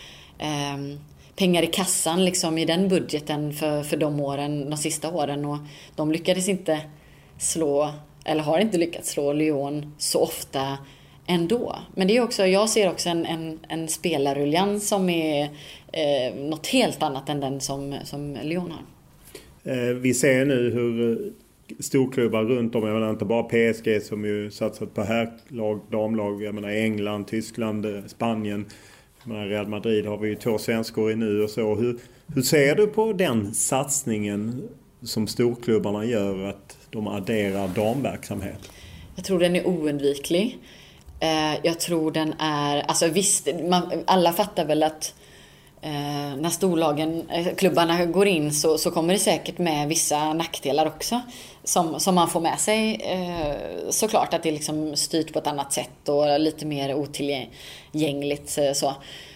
eh, pengar i kassan liksom, i den budgeten för, för de åren, de sista åren. Och de lyckades inte slå, eller har inte lyckats slå Lyon så ofta ändå. Men det är också, jag ser också en, en, en spelarruljans som är eh, något helt annat än den som, som Lyon har. Eh, vi ser nu hur storklubbar runt om, jag menar inte bara P S G som ju satsat på herrlag, damlag, jag menar England, Tyskland, Spanien, jag menar Real Madrid har vi ju två svenskor i nu och så. Hur, hur ser du på den satsningen som storklubbarna gör, att de adderar damverksamhet? Jag tror den är oundviklig. Jag tror den är, alltså visst, man, alla fattar väl att eh, när storlagen, klubbarna går in så, så kommer det säkert med vissa nackdelar också som, som man får med sig. Eh, såklart att det är liksom styrt på ett annat sätt och lite mer otillgängligt så.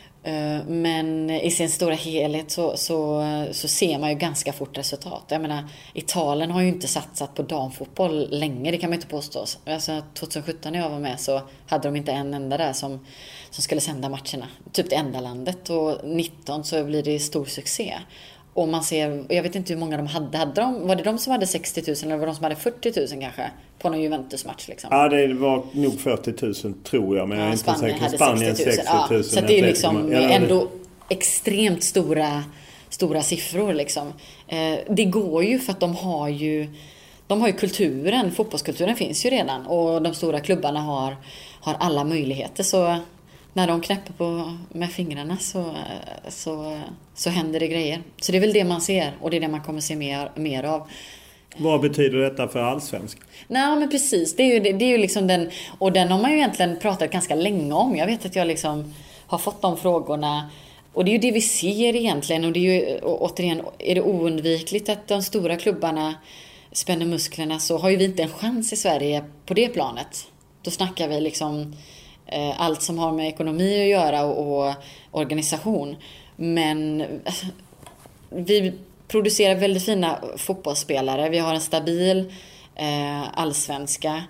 Men i sin stora helhet så, så, så ser man ju ganska fort resultat. Jag menar, Italien har ju inte satsat på damfotboll länge, det kan man inte påstå. Alltså, tjugohundrasjutton när jag var med så hade de inte en enda där som, som skulle sända matcherna. Typ det enda landet. Och nitton så blir det stor succé. Och man ser, jag vet inte hur många de hade. hade de, var det de som hade sextio tusen eller var det de som hade fyrtio tusen kanske? På någon Juventus-match liksom. Ja, det var nog fyrtio tusen tror jag. Men ja, jag är inte Spanien säker. hade Spanien sextio tusen. sextio tusen. Ja, så det är liksom ändå extremt stora, stora siffror liksom. Eh, det går ju för att de har ju de har ju kulturen, fotbollskulturen finns ju redan. Och de stora klubbarna har, har alla möjligheter. Så när de knäpper på med fingrarna så, så, så händer det grejer. Så det är väl det man ser, och det är det man kommer se mer, mer av. Vad betyder detta för allsvensk? Nej, men precis. Det är ju, det är ju liksom den, och den har man ju egentligen pratat ganska länge om. Jag vet att jag liksom har fått de frågorna. Och det är ju det vi ser egentligen. Och det är ju, och återigen, är det oundvikligt att de stora klubbarna spänner musklerna, så har ju vi inte en chans i Sverige på det planet. Då snackar vi liksom eh, allt som har med ekonomi att göra och, och organisation. Men alltså, vi producerar väldigt fina fotbollsspelare. Vi har en stabil eh, allsvenska.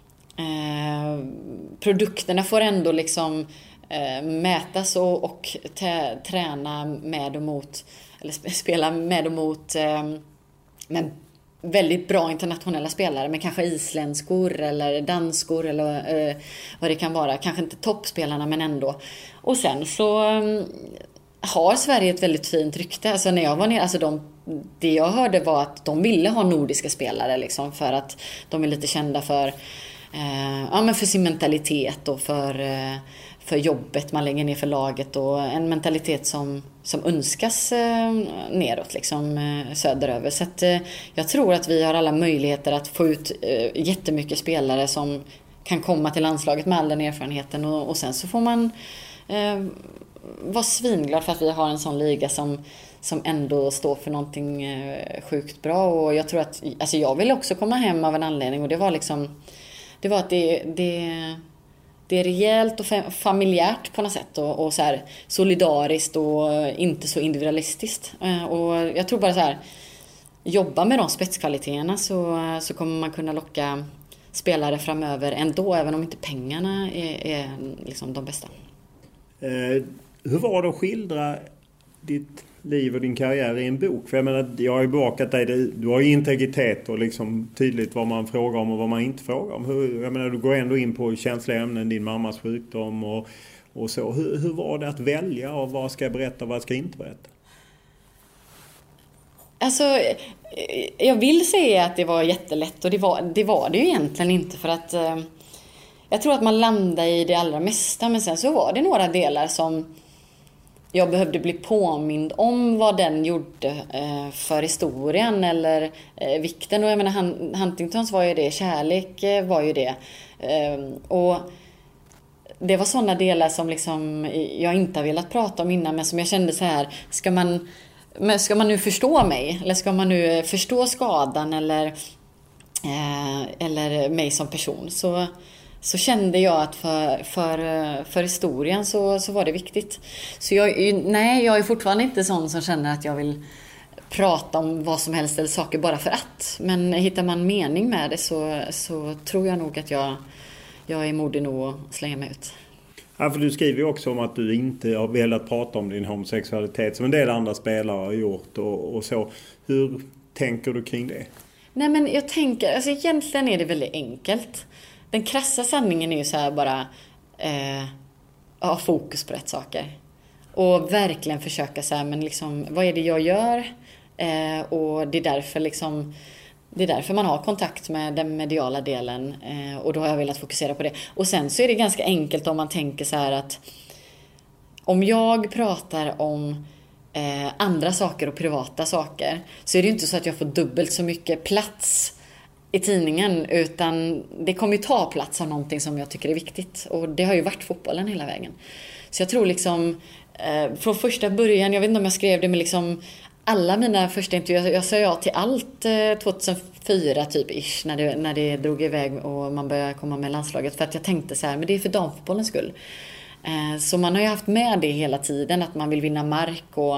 Eh, produkterna får ändå liksom eh, mätas och, och t- träna med och mot, eller spela med och mot eh, med väldigt bra internationella spelare, men kanske isländskor eller danskor eller eh, vad det kan vara. Kanske inte toppspelarna, men ändå. Och sen så eh, har Sverige ett väldigt fint rykte. Alltså när jag var ner, alltså de, det jag hörde var att de ville ha nordiska spelare liksom, för att de är lite kända för, eh, ja, men för sin mentalitet och för, eh, för jobbet man lägger ner för laget, och en mentalitet som, som önskas eh, neråt liksom, eh, söderöver. Så att, eh, jag tror att vi har alla möjligheter att få ut eh, jättemycket spelare som kan komma till landslaget med all den erfarenheten, och, och sen så får man eh, vara svinglad för att vi har en sån liga som, som ändå står för någonting eh, sjukt bra. Och jag tror att, alltså jag ville också komma hem av en anledning, och det var liksom, det var att det, det, det är rejält och familjärt på något sätt, och, och så här solidariskt och inte så individualistiskt. Eh, och jag tror bara så här, jobba med de spetskvaliteterna så, så kommer man kunna locka spelare framöver ändå, även om inte pengarna är, är liksom de bästa. Eh, hur var det att skildra ditt liv och din karriär i en bok? För jag menar, jag har ju bakat dig, du har ju integritet och liksom tydligt vad man frågar om och vad man inte frågar om. Hur, jag menar, du går ändå in på känsliga ämnen, din mammas sjukdom och, och så. Hur, hur var det att välja, och vad ska jag berätta och vad ska jag inte berätta? Alltså, jag vill säga att det var jättelätt, och det var det, var det ju egentligen inte, för att eh, jag tror att man landade i det allra mesta, men sen så var det några delar som jag behövde bli påmind om vad den gjorde eh, för historien eller eh, vikten. Och jag menar, Huntingtons var ju det, kärlek eh, var ju det. Eh, och det var sådana delar som liksom jag inte har velat prata om innan, men som jag kände så här, ska man Men ska man nu förstå mig? Eller ska man nu förstå skadan? Eller, eh, eller mig som person? Så, så kände jag att för, för, för historien så, så var det viktigt. Så jag, nej, jag är fortfarande inte sån som känner att jag vill prata om vad som helst eller saker bara för att. Men hittar man mening med det så, så tror jag nog att jag, jag är modig nog att slänga mig ut. Ja, för du skriver ju också om att du inte har velat prata om din homosexualitet som en del andra spelare har gjort och, och så. Hur tänker du kring det? Nej, men jag tänker, alltså egentligen är det väldigt enkelt. Den krassa sanningen är ju så här bara eh, ha fokus på rätt saker. Och verkligen försöka så här, men liksom, vad är det jag gör? Eh, och det är därför liksom... Det är därför man har kontakt med den mediala delen, eh, och då har jag velat fokusera på det. Och sen så är det ganska enkelt om man tänker så här att om jag pratar om eh, andra saker och privata saker, så är det ju inte så att jag får dubbelt så mycket plats i tidningen, utan det kommer ju ta plats av någonting som jag tycker är viktigt, och det har ju varit fotbollen hela vägen. Så jag tror liksom eh, från första början, jag vet inte om jag skrev det, men liksom alla mina första intervjuer, jag sa ja till allt tjugohundrafyra typ ish, när det, när det drog iväg och man började komma med landslaget, för att jag tänkte så här, men det är för damfotbollens skull. Så man har ju haft med det hela tiden, att man vill vinna mark och,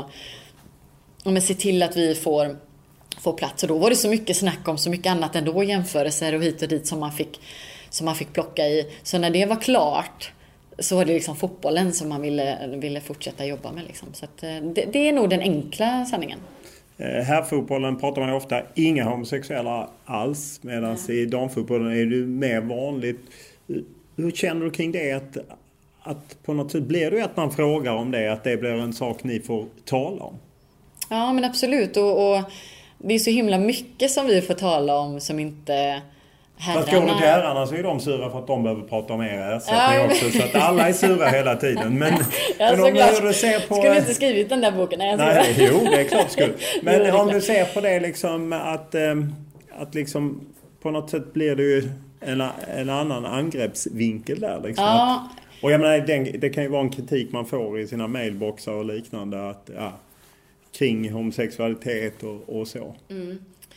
och men se till att vi får, får plats. Och då var det så mycket snack om så mycket annat ändå, jämförelser och hit och dit som man fick, som man fick plocka i. Så när det var klart så var det liksom fotbollen som man ville, ville fortsätta jobba med. Liksom. Så att det, det är nog den enkla sanningen. Här fotbollen pratar man ju ofta inga homosexuella alls, medan ja. I damfotbollen är det mer vanligt. Hur känner du kring det? Att, att på något sätt blir det att man frågar om det, att det blir en sak ni får tala om? Ja, men absolut. Och, och det är så himla mycket som vi får tala om som inte... Herrarna. Fast går det till herrarna så är de sura för att de behöver prata om er ersättning ja, också. Så att alla är sura hela tiden. Men, men om du ser på... Skulle du inte skrivit den där boken? Nej, Nej jo, det är klart skulle. Men jo, om du ser på det liksom att, att liksom på något sätt blir det ju en, en annan angreppsvinkel där. Liksom. Ja. Att, och jag menar, det, det kan ju vara en kritik man får i sina mailboxar och liknande. Att, ja, kring homosexualitet och, och så. Mm.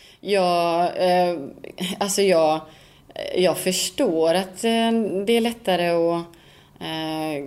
Ja, eh, alltså jag, jag förstår att eh, det är lättare att eh,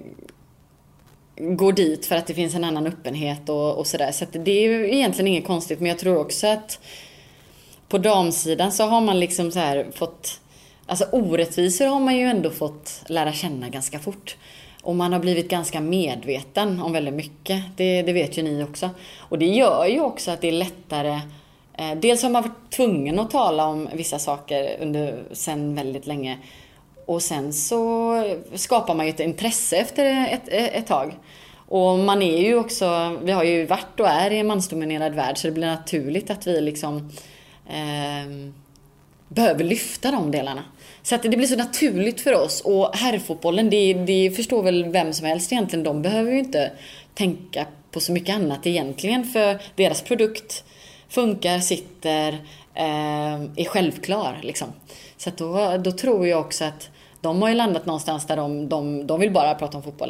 gå dit för att det finns en annan öppenhet och, och sådär. Så att det är ju egentligen inget konstigt, men jag tror också att på damsidan så har man liksom så här fått, alltså orättvisor har man ju ändå fått lära känna ganska fort. Och man har blivit ganska medveten om väldigt mycket, det, det vet ju ni också. Och det gör ju också att det är lättare. Dels har man varit tvungen att tala om vissa saker under, sen väldigt länge. Och sen så skapar man ju ett intresse efter ett, ett tag. Och man är ju också, vi har ju varit och är i en mansdominerad värld, så det blir naturligt att vi liksom eh, behöver lyfta de delarna. Så att det blir så naturligt för oss. Och herrfotbollen, det, det förstår väl vem som helst egentligen. De behöver ju inte tänka på så mycket annat egentligen, för deras produkt funkar, sitter, eh, är självklar liksom. Så att då, då tror jag också att de har ju landat någonstans där de, de, de vill bara prata om fotbollen.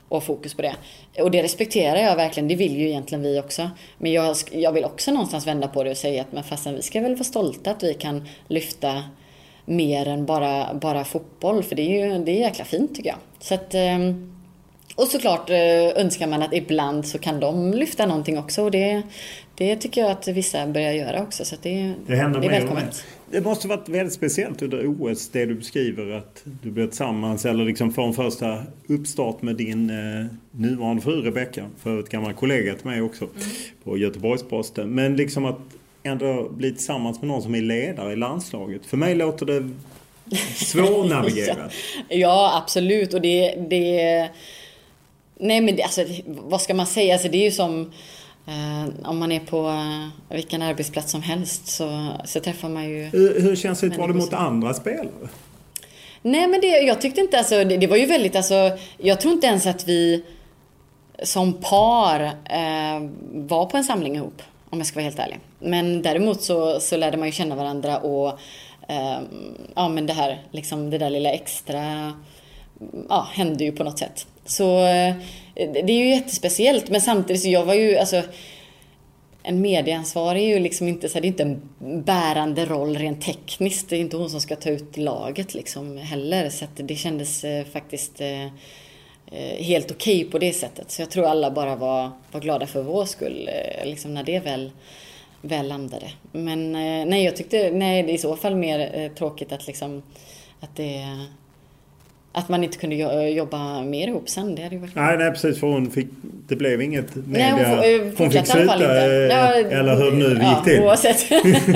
och fokus på det. Och det respekterar jag verkligen, det vill ju egentligen vi också. Men jag, jag vill också någonstans vända på det och säga att men fastän vi ska väl vara stolta att vi kan lyfta mer än bara, bara fotboll. För det är ju det är jäkla fint tycker jag. Så att, och såklart önskar man att ibland så kan de lyfta någonting också. Och det, det tycker jag att vissa börjar göra också. Så att det, det, händer det är välkommet. Det måste varit väldigt speciellt under O S det du beskriver att du blev tillsammans eller liksom får en första uppstart med din eh, nuvarande fru Rebecka, för ett gammal kollega till mig också mm. på Göteborgs-Posten. Men liksom att ändå bli tillsammans med någon som är ledare i landslaget. För mig låter det svårnavigerat. ja, ja, absolut. Och det, det nej men det, alltså, vad ska man säga? Alltså, det är ju som Uh, om man är på uh, vilken arbetsplats som helst så, så träffar man ju... Hur, hur känns det att vara mot andra spelare? Nej men det, jag tyckte inte, alltså, det, det var ju väldigt, alltså, jag tror inte ens att vi som par uh, var på en samling ihop, om jag ska vara helt ärlig. Men däremot så, så lärde man ju känna varandra och uh, ja men det här, liksom det där lilla extra ja, hände ju på något sätt. Så det är ju jättespeciellt, men samtidigt så jag var ju alltså en medieansvarig är ju liksom inte så det är inte en bärande roll rent tekniskt, det är inte hon som ska ta ut laget liksom heller, så att det kändes eh, faktiskt eh, helt okej okay på det sättet. Så jag tror alla bara var var glada för vår skull eh, liksom när det väl väl landade. Men eh, nej jag tyckte nej det är i så fall mer eh, tråkigt att liksom att det Att man inte kunde jobba mer ihop sen. Det hade ju varit... Nej, nej, precis. För hon fick, det blev inget media. Nej, hon, hon fick sluta. Ja, eller hur nu ja, gick till. Oavsett.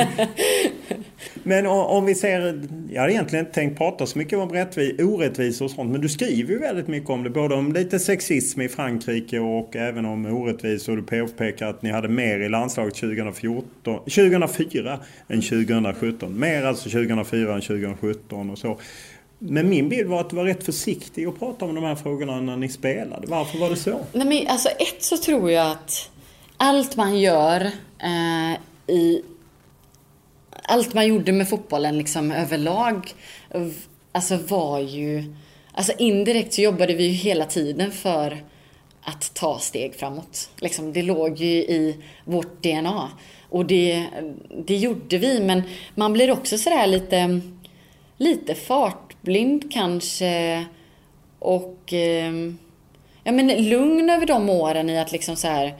Men om vi ser, jag hade egentligen inte tänkt prata så mycket om rättvis, orättvisor och sånt. Men du skriver ju väldigt mycket om det. Både om lite sexism i Frankrike och även om orättvisor. Du påpekar att ni hade mer i landslaget tjugohundrafjorton, tjugohundrafyra än tjugohundrasjutton. Mer alltså tjugohundrafyra än tjugohundrasjutton och så. Men min bild var att du var rätt försiktig att prata om de här frågorna när ni spelade. Varför var det så? Nej, men alltså ett så tror jag att allt man gör eh, i allt man gjorde med fotbollen liksom överlag alltså var ju alltså indirekt så jobbade vi ju hela tiden för att ta steg framåt. Liksom, det låg ju i vårt D N A och det, det gjorde vi, men man blir också sådär lite lite fartblind kanske och eh, ja men lugn över de åren i att liksom så här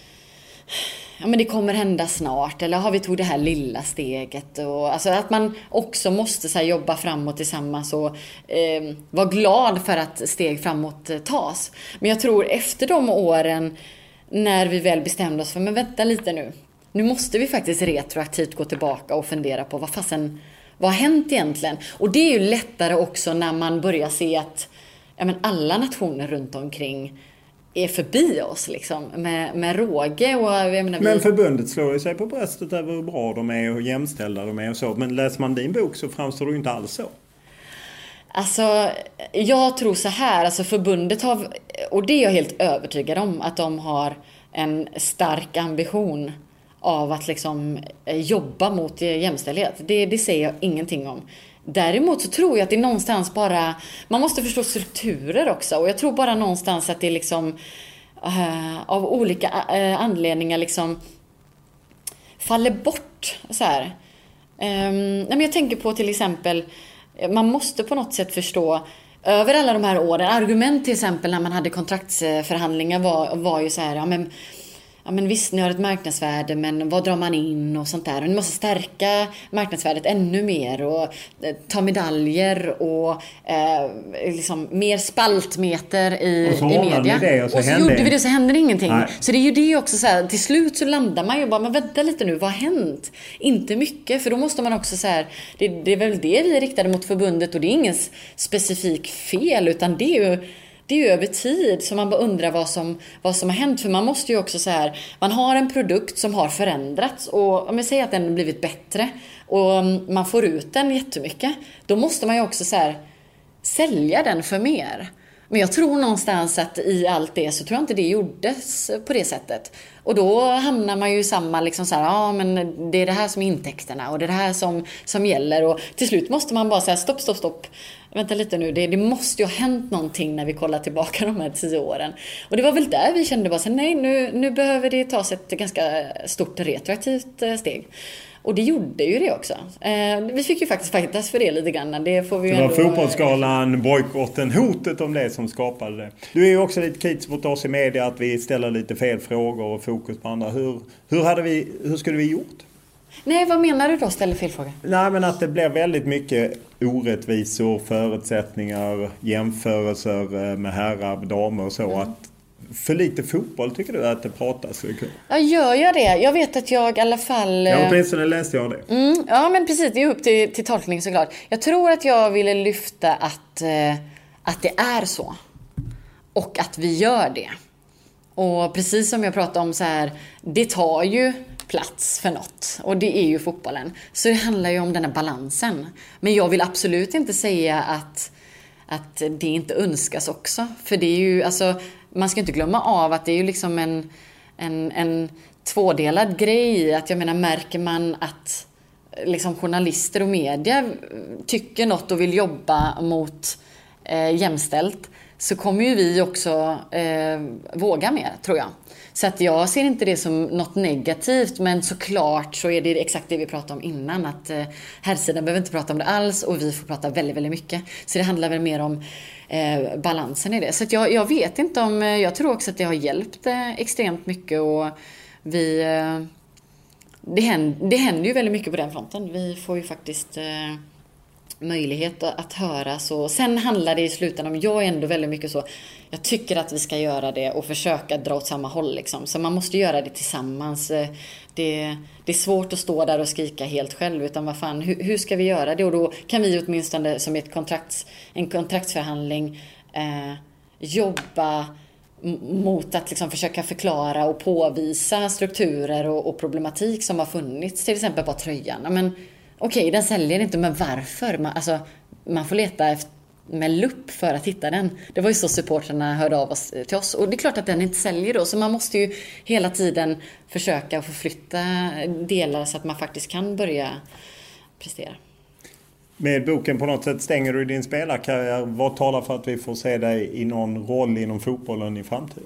ja men det kommer hända snart eller har vi tog det här lilla steget och alltså att man också måste så här jobba framåt tillsammans och eh, vara glad för att steg framåt eh, tas. Men jag tror efter de åren när vi väl bestämde oss för men vänta lite nu. Nu måste vi faktiskt retroaktivt gå tillbaka och fundera på vad fasen vad har hänt egentligen? Och det är ju lättare också när man börjar se att ja, men alla nationer runt omkring är förbi oss liksom, med, med råge. Och, jag menar, vi... Men förbundet slår ju sig på bröstet över hur bra de är och hur jämställda de är och så. Men läser man din bok så framstår det ju inte alls så. Alltså, jag tror så här. Alltså förbundet har, och det är jag helt övertygad om, att de har en stark ambition av att liksom jobba mot jämställdhet. Det, det säger jag ingenting om. Däremot så tror jag att det är någonstans bara... Man måste förstå strukturer också. Och jag tror bara någonstans att det är liksom... Uh, av olika uh, anledningar liksom... faller bort. Så här. Um, nej men jag tänker på till exempel... Man måste på något sätt förstå... Över alla de här åren... Argument till exempel när man hade kontraktsförhandlingar var, var ju så här... Ja, men, ja men visst, ni har ett marknadsvärde, men vad drar man in och sånt där. Och ni måste stärka marknadsvärdet ännu mer och eh, ta medaljer och eh, liksom mer spaltmeter i, och så i media. Det och så, och så gjorde vi det så hände ingenting. Nej. Så det är ju det också så här, till slut så landar man ju bara, men vänta lite nu, vad har hänt? Inte mycket, för då måste man också så här, det, det är väl det vi är riktade mot förbundet och det är ingen specifik fel, utan det är ju Det är ju över tid, så man bara undrar vad som, vad som har hänt. För man måste ju också så här, man har en produkt som har förändrats. Och om jag säger att den har blivit bättre och man får ut den jättemycket, då måste man ju också så här, sälja den för mer. Men jag tror någonstans att i allt det så tror jag inte det gjordes på det sättet. Och då hamnar man ju i samma liksom så här, ja men det är det här som är intäkterna och det är det här som, som gäller. Och till slut måste man bara säga stopp, stopp, stopp. vänta lite nu, det, det måste ju ha hänt någonting när vi kollar tillbaka de här tio åren. Och det var väl där vi kände bara så nej, nu, nu behöver det tas ett ganska stort retroaktivt steg. Och det gjorde ju det också. Eh, vi fick ju faktiskt fightas för det lite grann. Det får vi ju det var ändå... fotbollsskalan, bojkotten, hotet om det som skapade det. Du är ju också lite kritisk mot oss i media att vi ställer lite fel frågor och fokus på andra. Hur, hur, hade vi, hur skulle vi gjort? Nej, vad menar du då, ställer fel fråga? Nej, men att det blev väldigt mycket orättvisor, förutsättningar, jämförelser med herrar, damer och så. Mm. Att för lite fotboll tycker du att det pratas? Ja, gör jag det? Jag vet att jag i alla fall... Ja, åtminstone läste jag det. Mm, ja, men precis. Det är upp till, till tolkning såklart. Jag tror att jag ville lyfta att, eh, att det är så. Och att vi gör det. Och precis som jag pratade om så här, det tar ju plats för något. Och det är ju fotbollen. Så det handlar ju om den här balansen. Men jag vill absolut inte säga att, att det inte önskas också. För det är ju, alltså... Man ska inte glömma av att det är ju liksom en, en, en tvådelad grej. Att jag menar, märker man att liksom journalister och media tycker något och vill jobba mot eh, jämställt, så kommer ju vi också eh, våga mer, tror jag. Så att jag ser inte det som något negativt, men såklart så är det exakt det vi pratade om innan, att eh, herrsidan behöver inte prata om det alls och vi får prata väldigt, väldigt mycket. Så det handlar väl mer om eh, balansen i det. Så att jag, jag vet inte om, jag tror också att det har hjälpt eh, extremt mycket och vi, eh, det, händer, det händer ju väldigt mycket på den fronten. Vi får ju faktiskt... Eh, möjlighet att höra så. Sen handlar det i slutändan om, jag är ändå väldigt mycket så, jag tycker att vi ska göra det och försöka dra åt samma håll liksom. Så man måste göra det tillsammans. Det, det är svårt att stå där och skrika helt själv, utan vad fan, hur, hur ska vi göra det? Och då kan vi åtminstone som ett kontrakts, en kontraktsförhandling eh, jobba mot att liksom försöka förklara och påvisa strukturer och, och problematik som har funnits, till exempel på tröjan. Men okej, den säljer inte, men varför? Man, alltså, man får leta efter, med lupp för att hitta den. Det var ju så supporterna hörde av oss till oss. Och det är klart att den inte säljer då. Så man måste ju hela tiden försöka förflytta delar så att man faktiskt kan börja prestera. Med boken på något sätt stänger du din spelarkarriär. Vad talar för att vi får se dig i någon roll inom fotbollen i framtiden?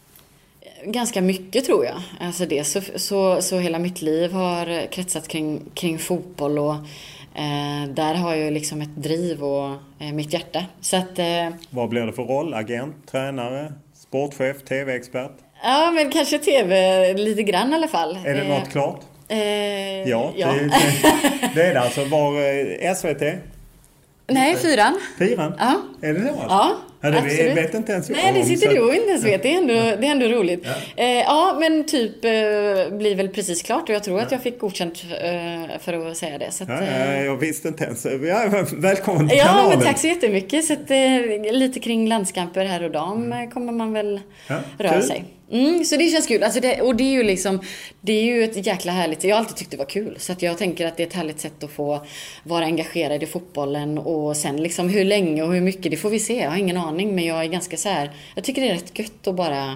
Ganska mycket, tror jag. Alltså det, så, så, så hela mitt liv har kretsat kring, kring fotboll och eh, där har jag liksom ett driv och eh, mitt hjärta. Så att, eh, vad blir det för roll? Agent, tränare, sportchef, tv-expert? Ja, men kanske tv lite grann i alla fall. Är det eh, något klart? Eh, ja, ja. Det, det är det alltså. Var eh, S V T? Nej, fyran. Fyran? Ja. Är det så? Alltså? Ja. Ja, det vet inte ens. Nej, det sitter du och inte ens vet. Det är ändå, det är ändå roligt. Ja. Eh, ja, men typ eh, blir väl precis klart. Och jag tror ja. att jag fick godkänt eh, för att säga det. Så att, ja, eh, jag visste inte ens. Ja, välkommen till ja, kanalen. Ja, men tack så jättemycket. Så att, eh, lite kring landskamper här och dam mm. kommer man väl ja, röra kul. sig. Mm, så det känns kul. Alltså det, och det är ju liksom, det är ju ett jäkla härligt. Jag har alltid tyckt det var kul. Så att jag tänker att det är ett härligt sätt att få vara engagerad i fotbollen. Och sen liksom hur länge och hur mycket, det får vi se. Jag har ingen aning, men jag är ganska så här. Jag tycker det är rätt gött att bara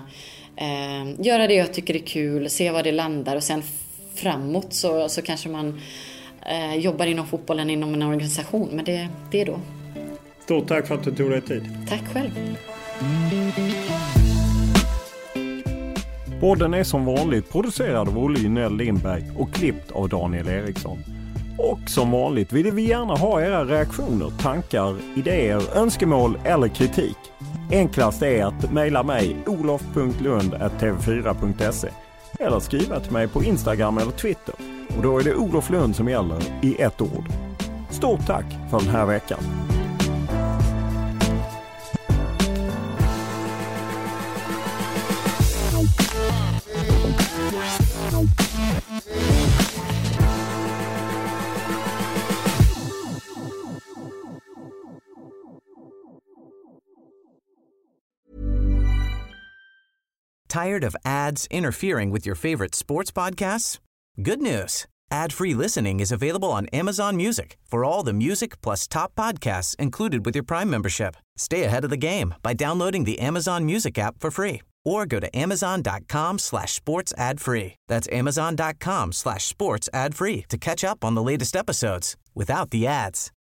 eh, göra det jag tycker är kul. Se var det landar och sen framåt så, så kanske man eh, jobbar inom fotbollen inom en organisation. Men det, det är då. Stort tack för att du tog dig tid. Tack själv. Podden är som vanligt producerad av Olle Junell Lindberg och klippt av Daniel Eriksson. Och som vanligt vill vi gärna ha era reaktioner, tankar, idéer, önskemål eller kritik. Enklast är att mejla mig olof punkt lund at t v fyra punkt se eller skriva till mig på Instagram eller Twitter. Och då är det Olof Lund som gäller i ett ord. Stort tack för den här veckan. Tired of ads interfering with your favorite sports podcasts? Good news. Ad-free listening is available on Amazon Music for all the music plus top podcasts included with your Prime membership. Stay ahead of the game by downloading the Amazon Music app for free or go to amazon.com slash sports ad free. That's amazon.com slash sports ad free to catch up on the latest episodes without the ads.